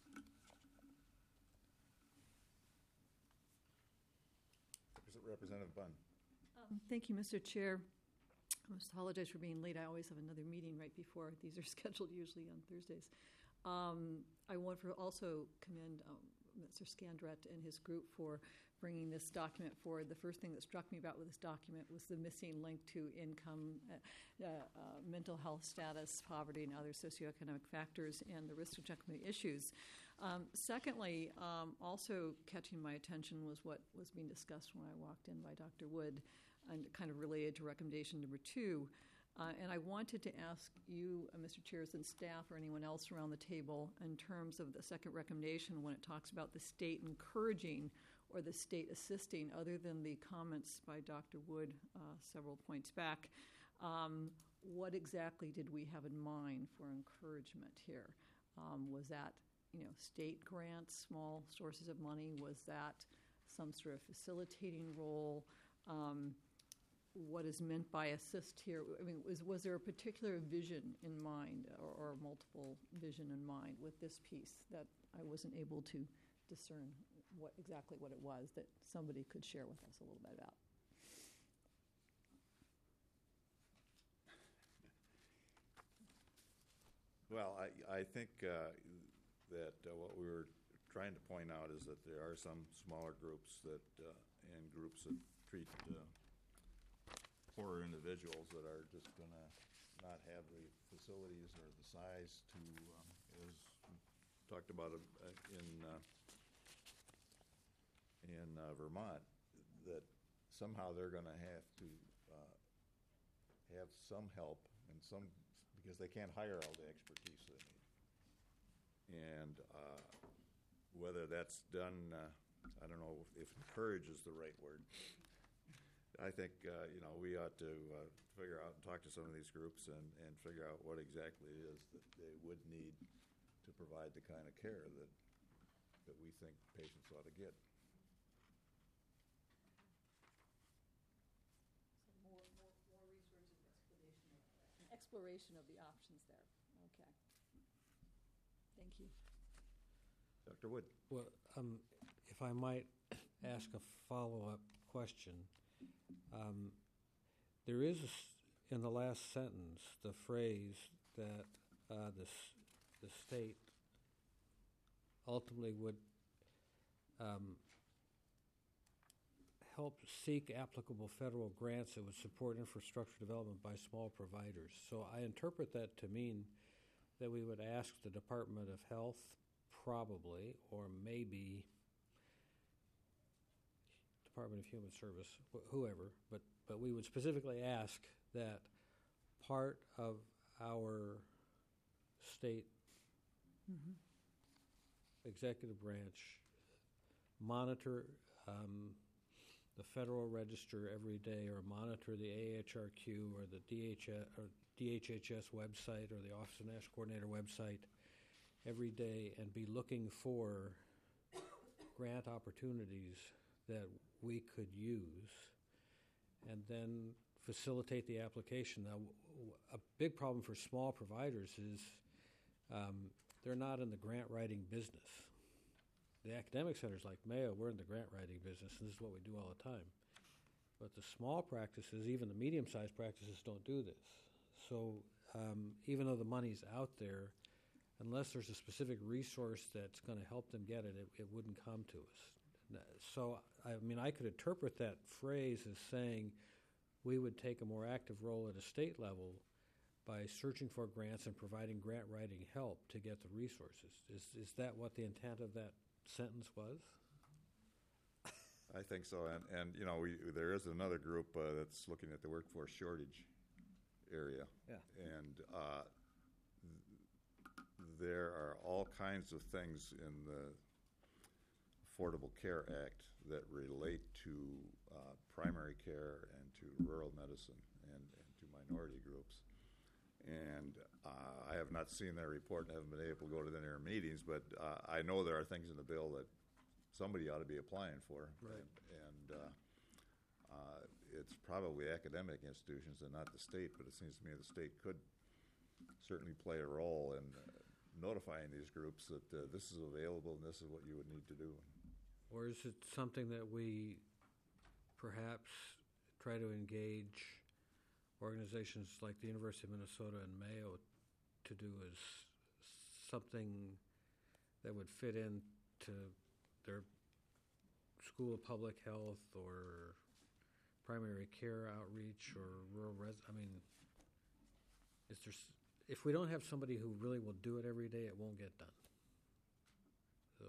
Representative Bunn. Thank you, Mr. Chair. I must apologize for being late. I always have another meeting right before. These are scheduled usually on Thursdays. I want to also commend Mr. Scandrett and his group for bringing this document forward. The first thing that struck me about with this document was the missing link to income, mental health status, poverty, and other socioeconomic factors, and the risk adjustment issues. Secondly, also catching my attention was what was being discussed when I walked in by Dr. Wood, and kind of related to recommendation number 2. And I wanted to ask you, Mr. Chairs and staff, or anyone else around the table, in terms of the second recommendation when it talks about the state encouraging or the state assisting, other than the comments by Dr. Wood several points back, what exactly did we have in mind for encouragement here? Was that state grants, small sources of money? Was that some sort of facilitating role? what is meant by assist here. I mean, was there a particular vision in mind or multiple vision in mind with this piece that I wasn't able to discern exactly what it was that somebody could share with us a little bit about? Well, I think that what we were trying to point out is that there are some smaller groups that and groups that treat poorer individuals that are just going to not have the facilities or the size to, as talked about in Vermont, that somehow they're going to have some help and some, because they can't hire all the expertise they need. And whether that's done, I don't know if encourage is the right word. I think, we ought to figure out and talk to some of these groups and figure out what exactly it is that they would need to provide the kind of care that we think patients ought to get. So more research and exploration of the options there. Okay. Thank you. Dr. Wood. Well, if I might ask a follow-up question. There is, in the last sentence, the phrase that the state ultimately would help seek applicable federal grants that would support infrastructure development by small providers. So I interpret that to mean that we would ask the Department of Health, probably, or maybe Department of Human Service, whoever, but we would specifically ask that part of our state executive branch monitor the Federal Register every day, or monitor the AHRQ or the DHHS website or the Office of National Coordinator website every day, and be looking for grant opportunities that we could use, and then facilitate the application. Now, a big problem for small providers is they're not in the grant writing business. The academic centers like Mayo, we're in the grant writing business, and this is what we do all the time. But the small practices, even the medium-sized practices, don't do this. So even though the money's out there, unless there's a specific resource that's going to help them get it, it wouldn't come to us. So, I mean, I could interpret that phrase as saying we would take a more active role at a state level by searching for grants and providing grant writing help to get the resources. Is that what the intent of that sentence was? I think so, and there is another group that's looking at the workforce shortage area. Yeah. And there are all kinds of things in the Affordable Care Act that relate to primary care and to rural medicine and to minority groups. And I have not seen their report and haven't been able to go to their meetings, but I know there are things in the bill that somebody ought to be applying for. Right. And it's probably academic institutions and not the state, but it seems to me the state could certainly play a role in notifying these groups that this is available and this is what you would need to do. Or is it something that we perhaps try to engage organizations like the University of Minnesota and Mayo to do as something that would fit into their School of Public Health or primary care outreach or rural if we don't have somebody who really will do it every day, it won't get done. So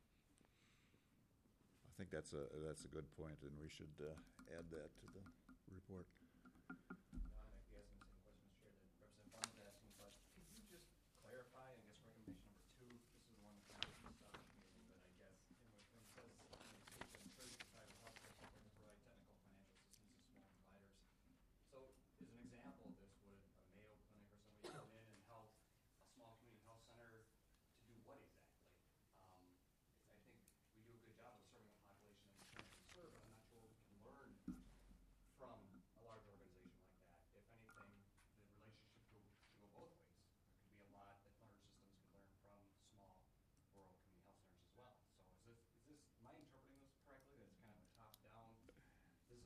I think that's a good point, and we should add that to the report. I might be asking the same question, Mr. Chair, that Representative Bond was asking, but could you just clarify, I guess, recommendation number 2? This is the one that kind of messed up me a little bit, I guess. When it says, encourage the private healthcare sector to provide technical financial assistance to small providers. So, as an example of this, would a Mayo Clinic or somebody come in and help a small community health center to do what exactly? I think we do a good job of serving a population that we currently serve, but I'm not sure what we can learn from a large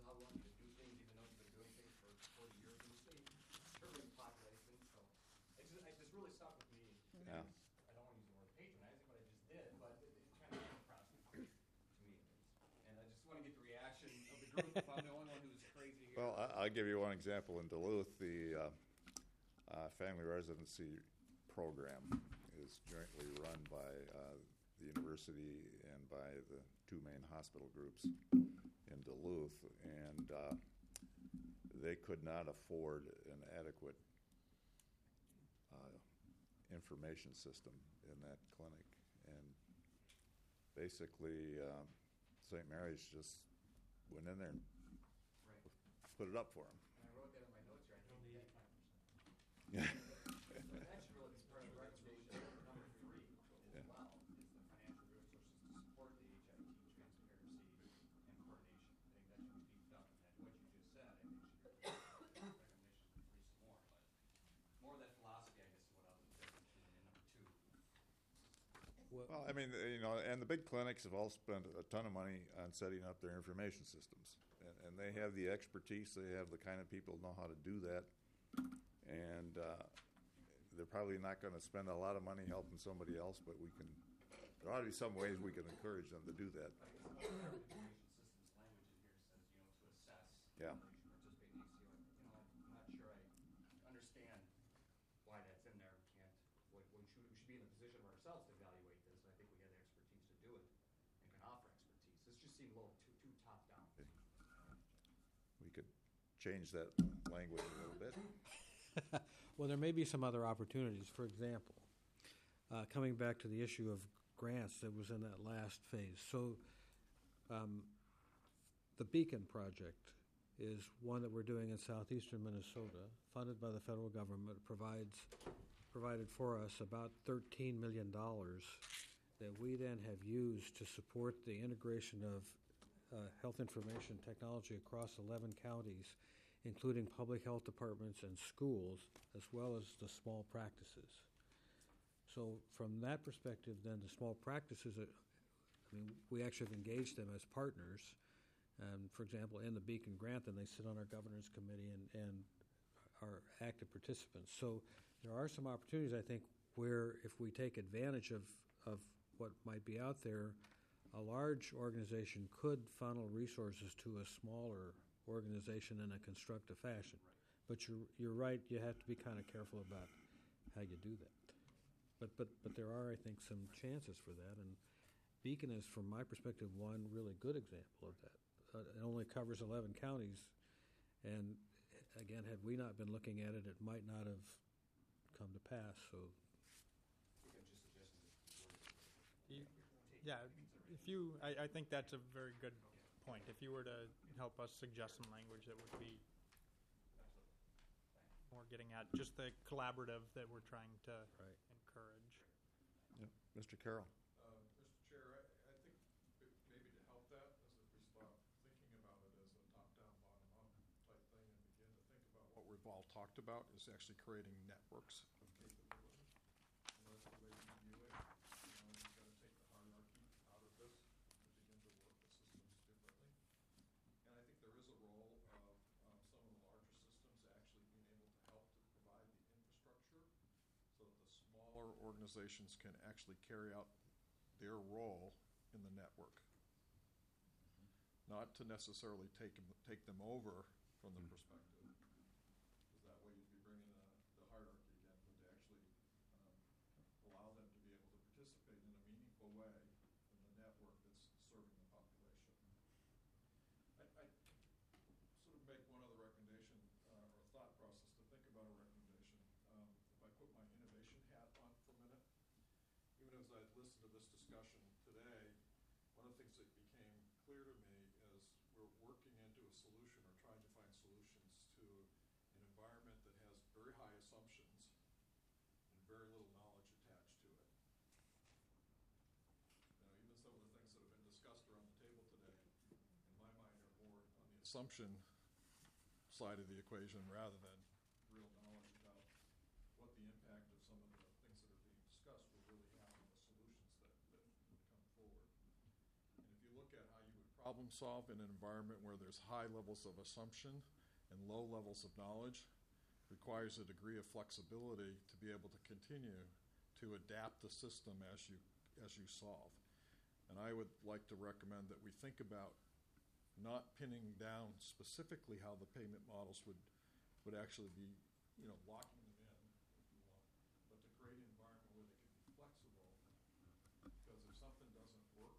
allow one to do things even though you've been doing things for 40 years in the state, serving population. So it just really stuck with me. Yeah. I don't want to use the word patronizing, but I just did. But it kind of came across to me. And I just want to get the reaction of the group if I'm the only one who's crazy here. Well, I'll give you one example. In Duluth, the family residency program is jointly run by the university and by the two main hospital groups in Duluth, and they could not afford an adequate information system in that clinic. And basically, St. Mary's just went in there and put it up for them. And I wrote that in my notes here. I think Only that Yeah. So that should really be part of the recommendation number 3 as well, is the financial resources to support the HIT transparency and coordination. I think that should be beefed up. And what you just said, I think should be recommendation 3 some more. But more of that philosophy, I guess, is what I was interested in number 2. Well, I mean, and the big clinics have all spent a ton of money on setting up their information systems. And they have the expertise, they have the kind of people who know how to do that. And they're probably not going to spend a lot of money helping somebody else, but there ought to be some ways we can encourage them to do that. I guess the information systems language in here says, to assess. Yeah. You should participate in ACO. I'm not sure I understand why that's in there. We should be in the position of ourselves to evaluate this. I think we have the expertise to do it and can offer expertise. This just seemed a little too top down. We could change that language a little bit. Well, there may be some other opportunities. For example, coming back to the issue of grants that was in that last phase. So the Beacon Project is one that we're doing in southeastern Minnesota, funded by the federal government, provided for us about $13 million that we then have used to support the integration of health information technology across 11 counties, including public health departments and schools, as well as the small practices. So from that perspective, then the small practices, we actually have engaged them as partners. For example, in the Beacon grant, then they sit on our governor's committee and are active participants. So there are some opportunities, I think, where if we take advantage of what might be out there, a large organization could funnel resources to a smaller organization in a constructive fashion. But you're right, you have to be kind of careful about how you do that. But there are, I think, some chances for that, and Beacon is, from my perspective, one really good example of that. It only covers 11 counties, and again, had we not been looking at it, it might not have come to pass. So, yeah, I think that's a very good point. If you were to help us suggest some language that would be more getting at just the collaborative that we're trying to encourage. Yep. Mr. Carroll. Mr. Chair, I think maybe to help that is if we stop thinking about it as a top-down, bottom-up type thing and begin to think about what we've all talked about is actually creating networks of capability. And that's the way we view it. You've got to take the hierarchy out of this and begin to work the systems differently. And I think there is a role of some of the larger systems actually being able to help to provide the infrastructure so that the smaller organizations can actually carry out their role in the network. Not to necessarily take them over from the perspective, because that way you'd be bringing the hierarchy again, but to actually allow them to be able to participate in a meaningful way in the network that's serving the population. I sort of make one other recommendation or thought process to think about a recommendation. If I put my innovation hat on for a minute, even as I listened to this discussion today, one of the things that became clear to me is we're working into a solution or trying to find solutions to an environment that has very high assumptions and very little knowledge attached to it. Even some of the things that have been discussed around the table today, in my mind, are more on the assumption side of the equation rather than real knowledge about what the impact of some of the things that are being discussed will really have on the solutions that would come forward. And if you look at how you would problem solve in an environment where there's high levels of assumption and low levels of knowledge requires a degree of flexibility to be able to continue to adapt the system as you solve. And I would like to recommend that we think about not pinning down specifically how the payment models would actually be, locking them in, if you want, but to create an environment where they can be flexible, because if something doesn't work,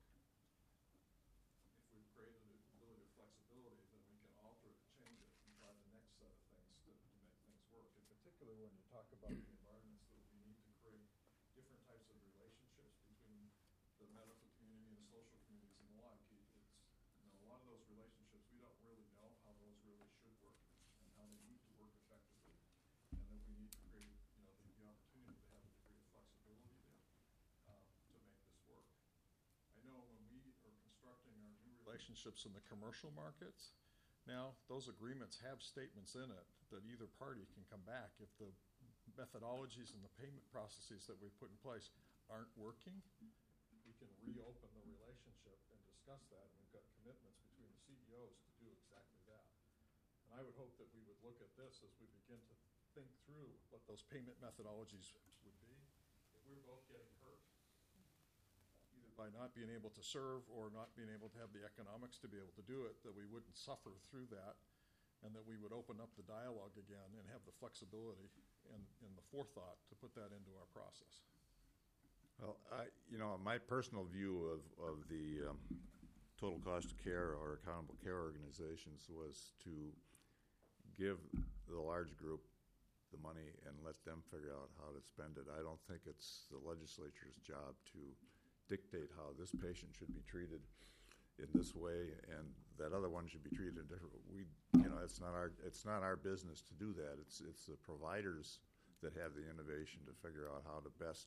if we've created the ability of flexibility, then we can alter it, change it, and try the next set of things to make things work. In particular, when you talk about the environments that we need to create different types of relationships between the medical community and the social communities and the like, a lot of those relationships, we don't really know how those really should work and how they need to work effectively, and that we need to create, the opportunity to have a degree of flexibility there to make this work. I know when we are constructing our new relationships in the commercial markets, now those agreements have statements in it that either party can come back if the methodologies and the payment processes that we put in place aren't working. We can reopen the relationship and discuss that, and we've got commitments between the CEOs to do exactly that. And I would hope that we would look at this as we begin to think through what those payment methodologies would be if we're both getting hurt, either by not being able to serve or not being able to have the economics to be able to do it, that we wouldn't suffer through that, and that we would open up the dialogue again and have the flexibility and the forethought to put that into our process. Well, my personal view of the total cost of care or accountable care organizations was to give the large group the money and let them figure out how to spend it. I don't think it's the legislature's job to dictate how this patient should be treated in this way and that other one should be treated different. It's not our business to do that. It's the providers that have the innovation to figure out how to best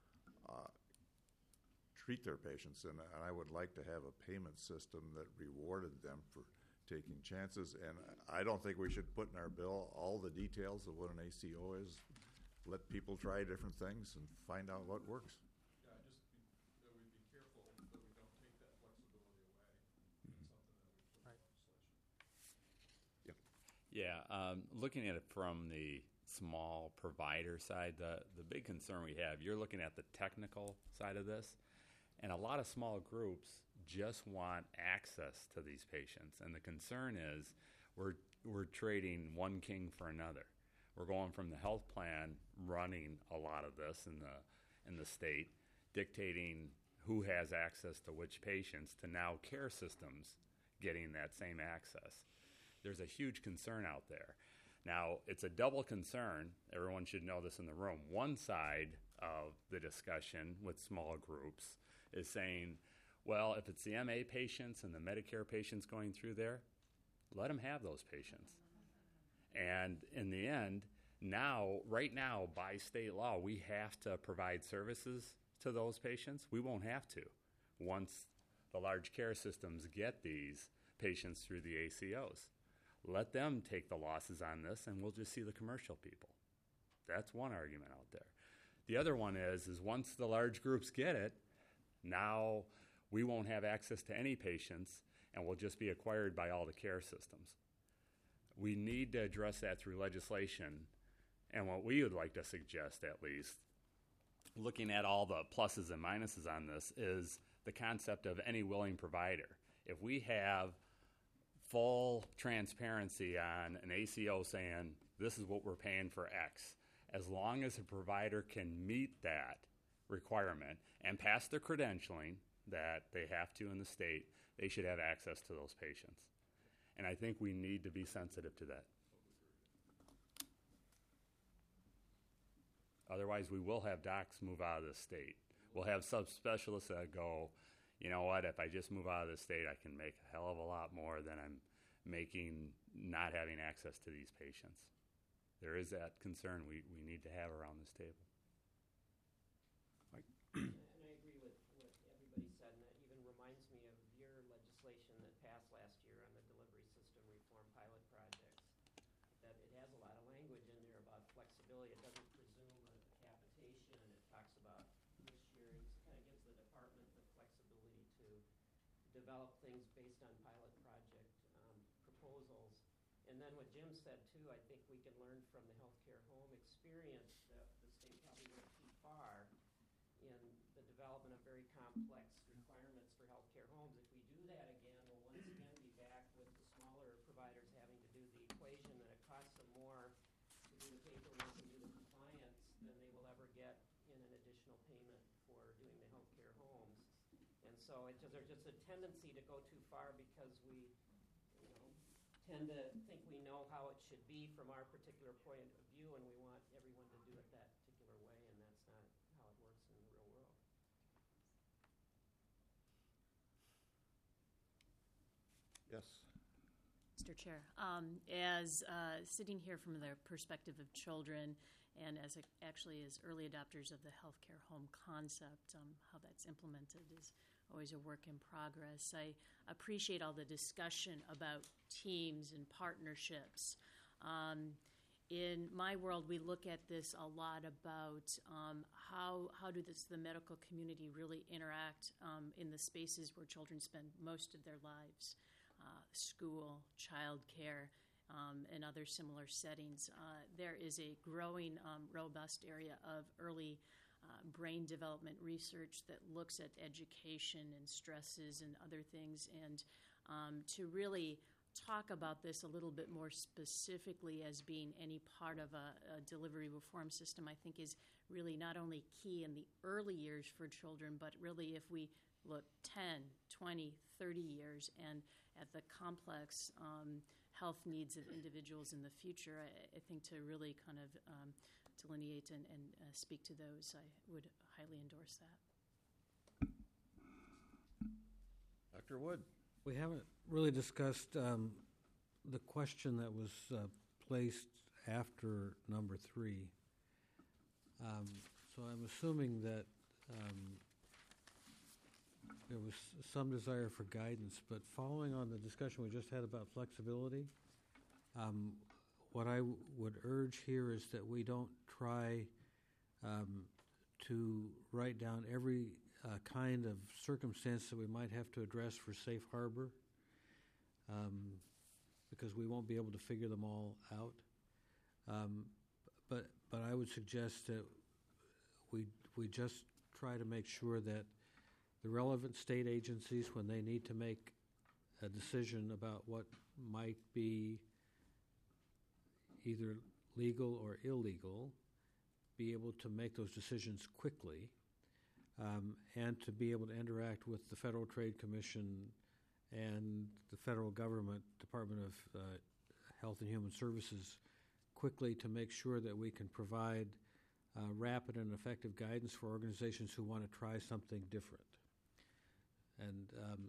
treat their patients, and I would like to have a payment system that rewarded them for taking chances. And I don't think we should put in our bill all the details of what an ACO is. Let people try different things and find out what works. Yeah, that we'd be careful that we don't take that flexibility away. It's something that we put in legislation. Yep. Yeah, looking at it from the small provider side, the big concern we have, you're looking at the technical side of this, and a lot of small groups just want access to these patients. And the concern is we're trading one king for another. We're going from the health plan running a lot of this in the state, dictating who has access to which patients, to now care systems getting that same access. There's a huge concern out there. Now, it's a double concern. Everyone should know this in the room. One side of the discussion with small groups is saying, well, if it's the MA patients and the Medicare patients going through there, let them have those patients. And in the end, right now, by state law, we have to provide services to those patients. We won't have to once the large care systems get these patients through the ACOs. Let them take the losses on this, and we'll just see the commercial people. That's one argument out there. The other one is once the large groups get it, now we won't have access to any patients, and we'll just be acquired by all the care systems. We need to address that through legislation, and what we would like to suggest, at least, looking at all the pluses and minuses on this, is the concept of any willing provider. If we have full transparency on an ACO saying, this is what we're paying for X, as long as a provider can meet that requirement and pass the credentialing that they have to in the state, they should have access to those patients. And I think we need to be sensitive to that. Otherwise, we will have docs move out of the state. We'll have subspecialists that go, you know what, if I just move out of the state, I can make a hell of a lot more than I'm making not having access to these patients. There is that concern we need to have around this table. Mike? And I agree with what everybody said, and that even reminds me of your legislation that passed last year on the delivery system reform pilot projects, that it has a lot of language in there about flexibility. It doesn't presume a capitation, and it talks about risk sharing. It kind of gives the department the flexibility to develop things based on pilot project proposals. And then what Jim said too, I think we can learn from the healthcare home experience that the state probably went too far in the development of very complex requirements for healthcare homes. If we do that again, we'll once again be back with the smaller providers having to do the equation, and it costs them more to do the paperwork and do the compliance than they will ever get in an additional payment for doing the healthcare homes. And so there's just a tendency to go too far because we, tend to think we know how it should be from our particular point of view, and we want everyone to do it that particular way, and that's not how it works in the real world. Yes. Mr. Chair, as sitting here from the perspective of children and as actually as early adopters of the healthcare home concept, how that's implemented is always a work in progress. I appreciate all the discussion about teams and partnerships. In my world, we look at this a lot about how do the medical community really interact in the spaces where children spend most of their lives, school, childcare, and other similar settings. There is a growing, robust area of early brain development research that looks at education and stresses and other things, and to really talk about this a little bit more specifically as being any part of a delivery reform system, I think is really not only key in the early years for children, but really if we look 10, 20, 30 years and at the complex health needs of individuals in the future, I think to really kind of delineate and speak to those, I would highly endorse that. Dr. Wood. We haven't really discussed the question that was placed after number 3. So I'm assuming that there was some desire for guidance, but following on the discussion we just had about flexibility, what I would urge here is that we don't try to write down every kind of circumstance that we might have to address for safe harbor, because we won't be able to figure them all out. But I would suggest that we just try to make sure that the relevant state agencies, when they need to make a decision about what might be either legal or illegal, be able to make those decisions quickly, and to be able to interact with the Federal Trade Commission and the federal government, Department of Health and Human Services, quickly to make sure that we can provide rapid and effective guidance for organizations who want to try something different. And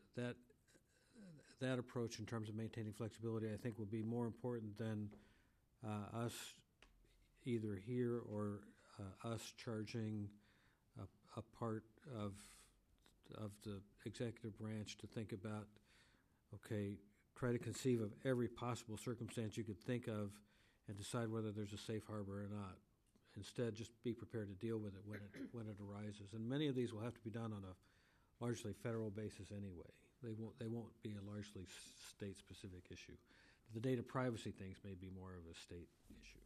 that approach in terms of maintaining flexibility, I think, will be more important than us either here or us charging a part of the executive branch to think about, okay, try to conceive of every possible circumstance you could think of and decide whether there's a safe harbor or not. Instead, just be prepared to deal with it when it arises. And many of these will have to be done on a largely federal basis anyway. They won't be a largely state-specific issue. The data privacy things may be more of a state issue.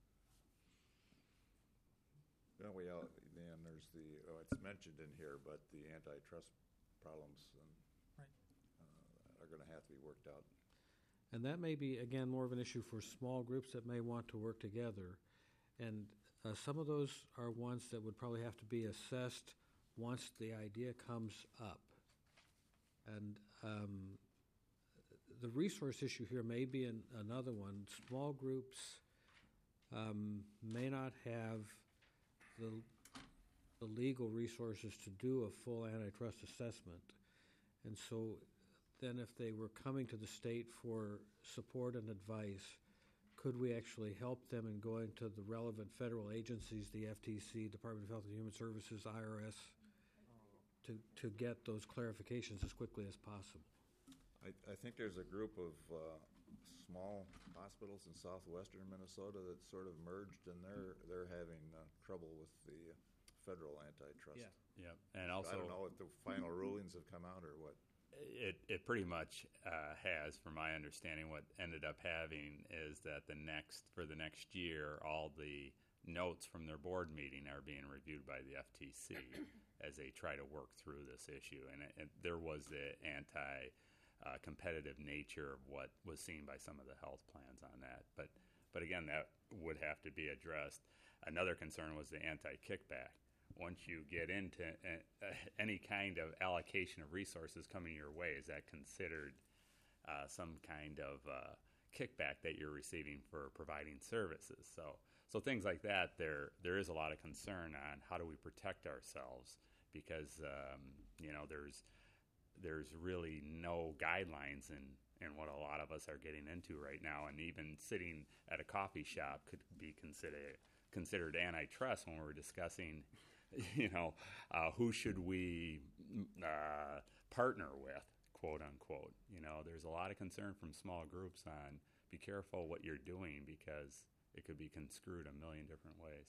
Then there's it's mentioned in here, but the antitrust problems are going to have to be worked out. And that may be, again, more of an issue for small groups that may want to work together. And some of those are ones that would probably have to be assessed once the idea comes up. And the resource issue here may be another one. Small groups may not have the legal resources to do a full antitrust assessment. And so then if they were coming to the state for support and advice, could we actually help them in going to the relevant federal agencies, the FTC, Department of Health and Human Services, IRS, to get those clarifications as quickly as possible? I think there's a group of small hospitals in southwestern Minnesota that sort of merged, and they're having trouble with the federal antitrust. Yeah. And also, I don't know if the final rulings have come out or what. It pretty much has, from my understanding, what ended up having is that for the next year, all the notes from their board meeting are being reviewed by the FTC as they try to work through this issue. And there was the anti-competitive nature of what was seen by some of the health plans on that. But again, that would have to be addressed. Another concern was the anti-kickback. Once you get into any kind of allocation of resources coming your way, is that considered some kind of kickback that you're receiving for providing services? So things like that, there is a lot of concern on how do we protect ourselves, because there's really no guidelines in what a lot of us are getting into right now, and even sitting at a coffee shop could be considered antitrust when we're discussing, who should we partner with, quote unquote. There's a lot of concern from small groups on be careful what you're doing, because it could be construed a million different ways.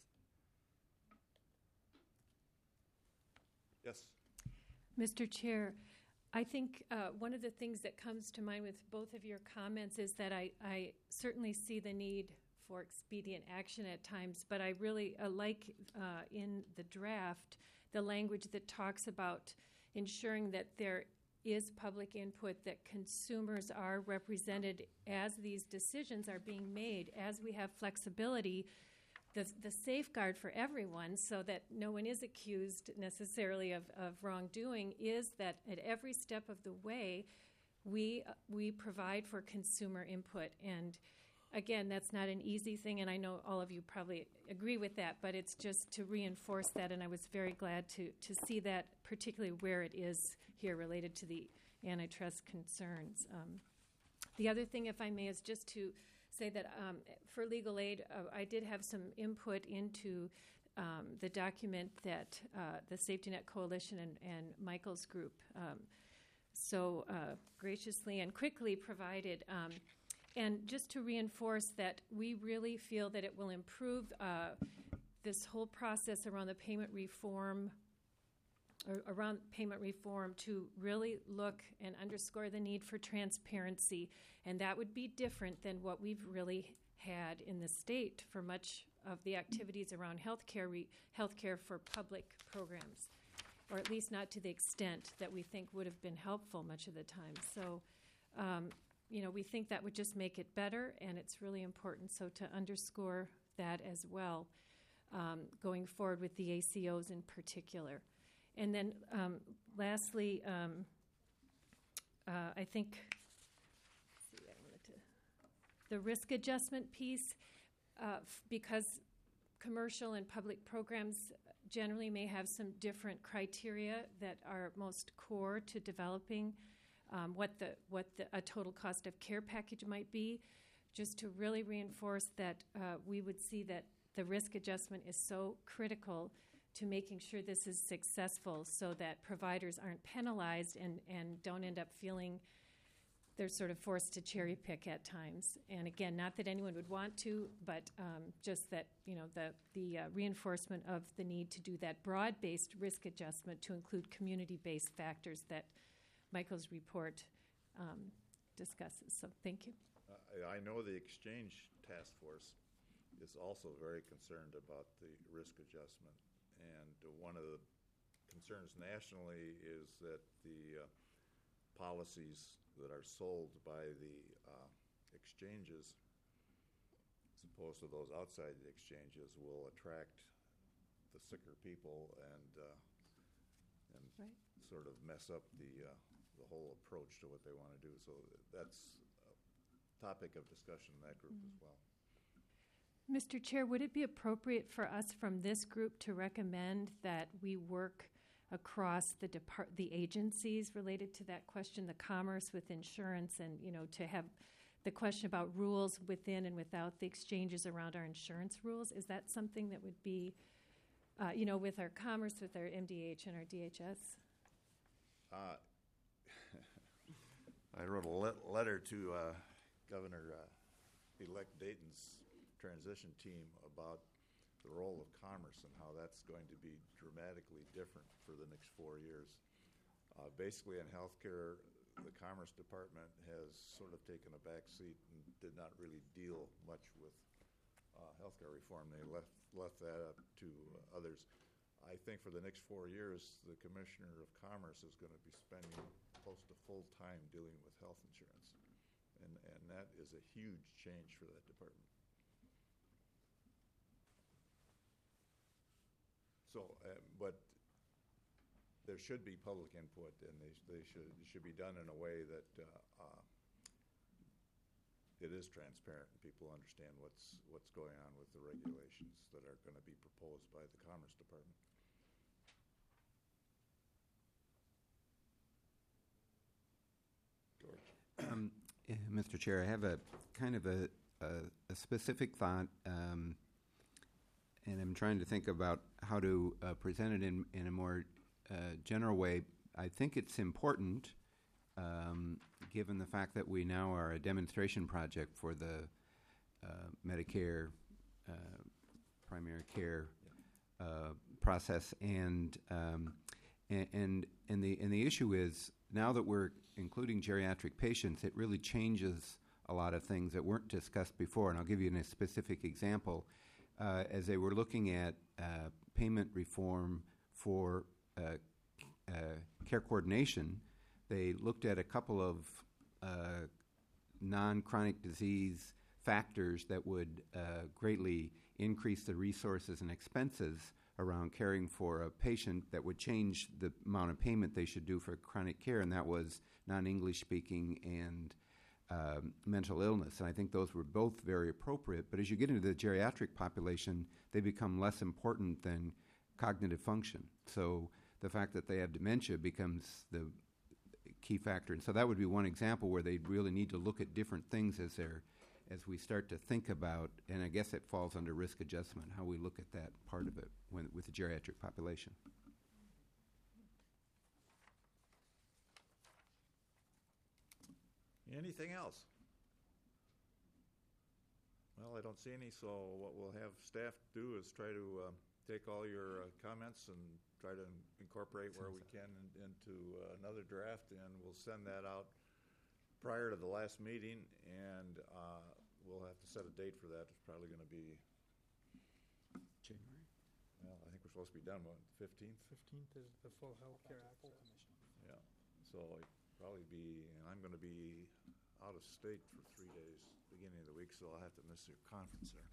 Yes. Mr. Chair, I think one of the things that comes to mind with both of your comments is that I certainly see the need for expedient action at times, but I really like in the draft the language that talks about ensuring that there is public input, that consumers are represented as these decisions are being made, as we have flexibility. The safeguard for everyone, so that no one is accused necessarily of wrongdoing, is that at every step of the way we provide for consumer input. And again, that's not an easy thing, and I know all of you probably agree with that, but it's just to reinforce that, and I was very glad to see that, particularly where it is here related to the antitrust concerns. The other thing, if I may, is just to say that for legal aid, I did have some input into the document that the Safety Net Coalition and Michael's group so graciously and quickly provided. And just to reinforce that we really feel that it will improve this whole process around the payment reform, to really look and underscore the need for transparency. And that would be different than what we've really had in the state for much of the activities around healthcare for public programs, or at least not to the extent that we think would have been helpful much of the time. So, we think that would just make it better, and it's really important so to underscore that as well, going forward with the ACOs in particular. And then lastly, I think the risk adjustment piece, because commercial and public programs generally may have some different criteria that are most core to developing what a total cost of care package might be, just to really reinforce that we would see that the risk adjustment is so critical to making sure this is successful, so that providers aren't penalized and don't end up feeling they're sort of forced to cherry pick at times. And again, not that anyone would want to, but just that the reinforcement of the need to do that broad-based risk adjustment to include community-based factors that Michael's report discusses. So thank you. I know the Exchange Task Force is also very concerned about the risk adjustment. And one of the concerns nationally is that the policies that are sold by the exchanges, as opposed to those outside the exchanges, will attract the sicker people and right. Sort of mess up the whole approach to what they want to do. So that's a topic of discussion in that group as well. Mr. Chair, would it be appropriate for us from this group to recommend that we work across the agencies related to that question, the commerce with insurance, and to have the question about rules within and without the exchanges around our insurance rules? Is that something that would be, with our commerce, with our MDH and our DHS? I wrote a letter to Governor-elect Dayton's transition team about the role of commerce and how that's going to be dramatically different for the next 4 years. Basically, in healthcare, the Commerce Department has sort of taken a back seat and did not really deal much with healthcare reform. They left that up to others. I think for the next 4 years, the Commissioner of Commerce is going to be spending close to full time dealing with health insurance, and that is a huge change for that department. So, but there should be public input, and it should be done in a way that it is transparent and people understand what's going on with the regulations that are going to be proposed by the Commerce Department. George. Mr. Chair, I have a kind of a specific thought, and I'm trying to think about how to present it in a more general way. I think it's important, given the fact that we now are a demonstration project for the Medicare primary care process, and the issue is, now that we're including geriatric patients, it really changes a lot of things that weren't discussed before. And I'll give you a specific example. As they were looking at payment reform for care coordination, they looked at a couple of non-chronic disease factors that would greatly increase the resources and expenses around caring for a patient, that would change the amount of payment they should do for chronic care, and that was non-English speaking and mental illness. And I think those were both very appropriate. But as you get into the geriatric population, they become less important than cognitive function. So the fact that they have dementia becomes the key factor. And so that would be one example where they really need to look at different things as we start to think about, and I guess it falls under risk adjustment, how we look at that part of it with the geriatric population. Anything else? Well, I don't see any, so what we'll have staff do is try to take all your comments and try to incorporate where we can into another draft, and we'll send that out prior to the last meeting, and we'll have to set a date for that. It's probably going to be January. Well, I think we're supposed to be done, what, 15th? 15th is the full healthcare access. Yeah, so it'd probably be, and I'm going to be out of state for 3 days, beginning of the week, so I'll have to miss your conference there.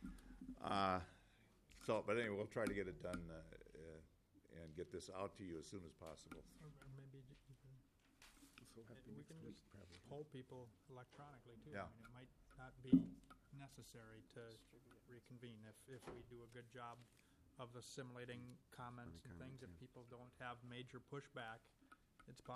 But anyway, we'll try to get it done and get this out to you as soon as possible. Or maybe we can just poll people electronically too. Yeah. I mean, it might not be necessary to reconvene if we do a good job of assimilating comments and things. If people don't have major pushback, it's possible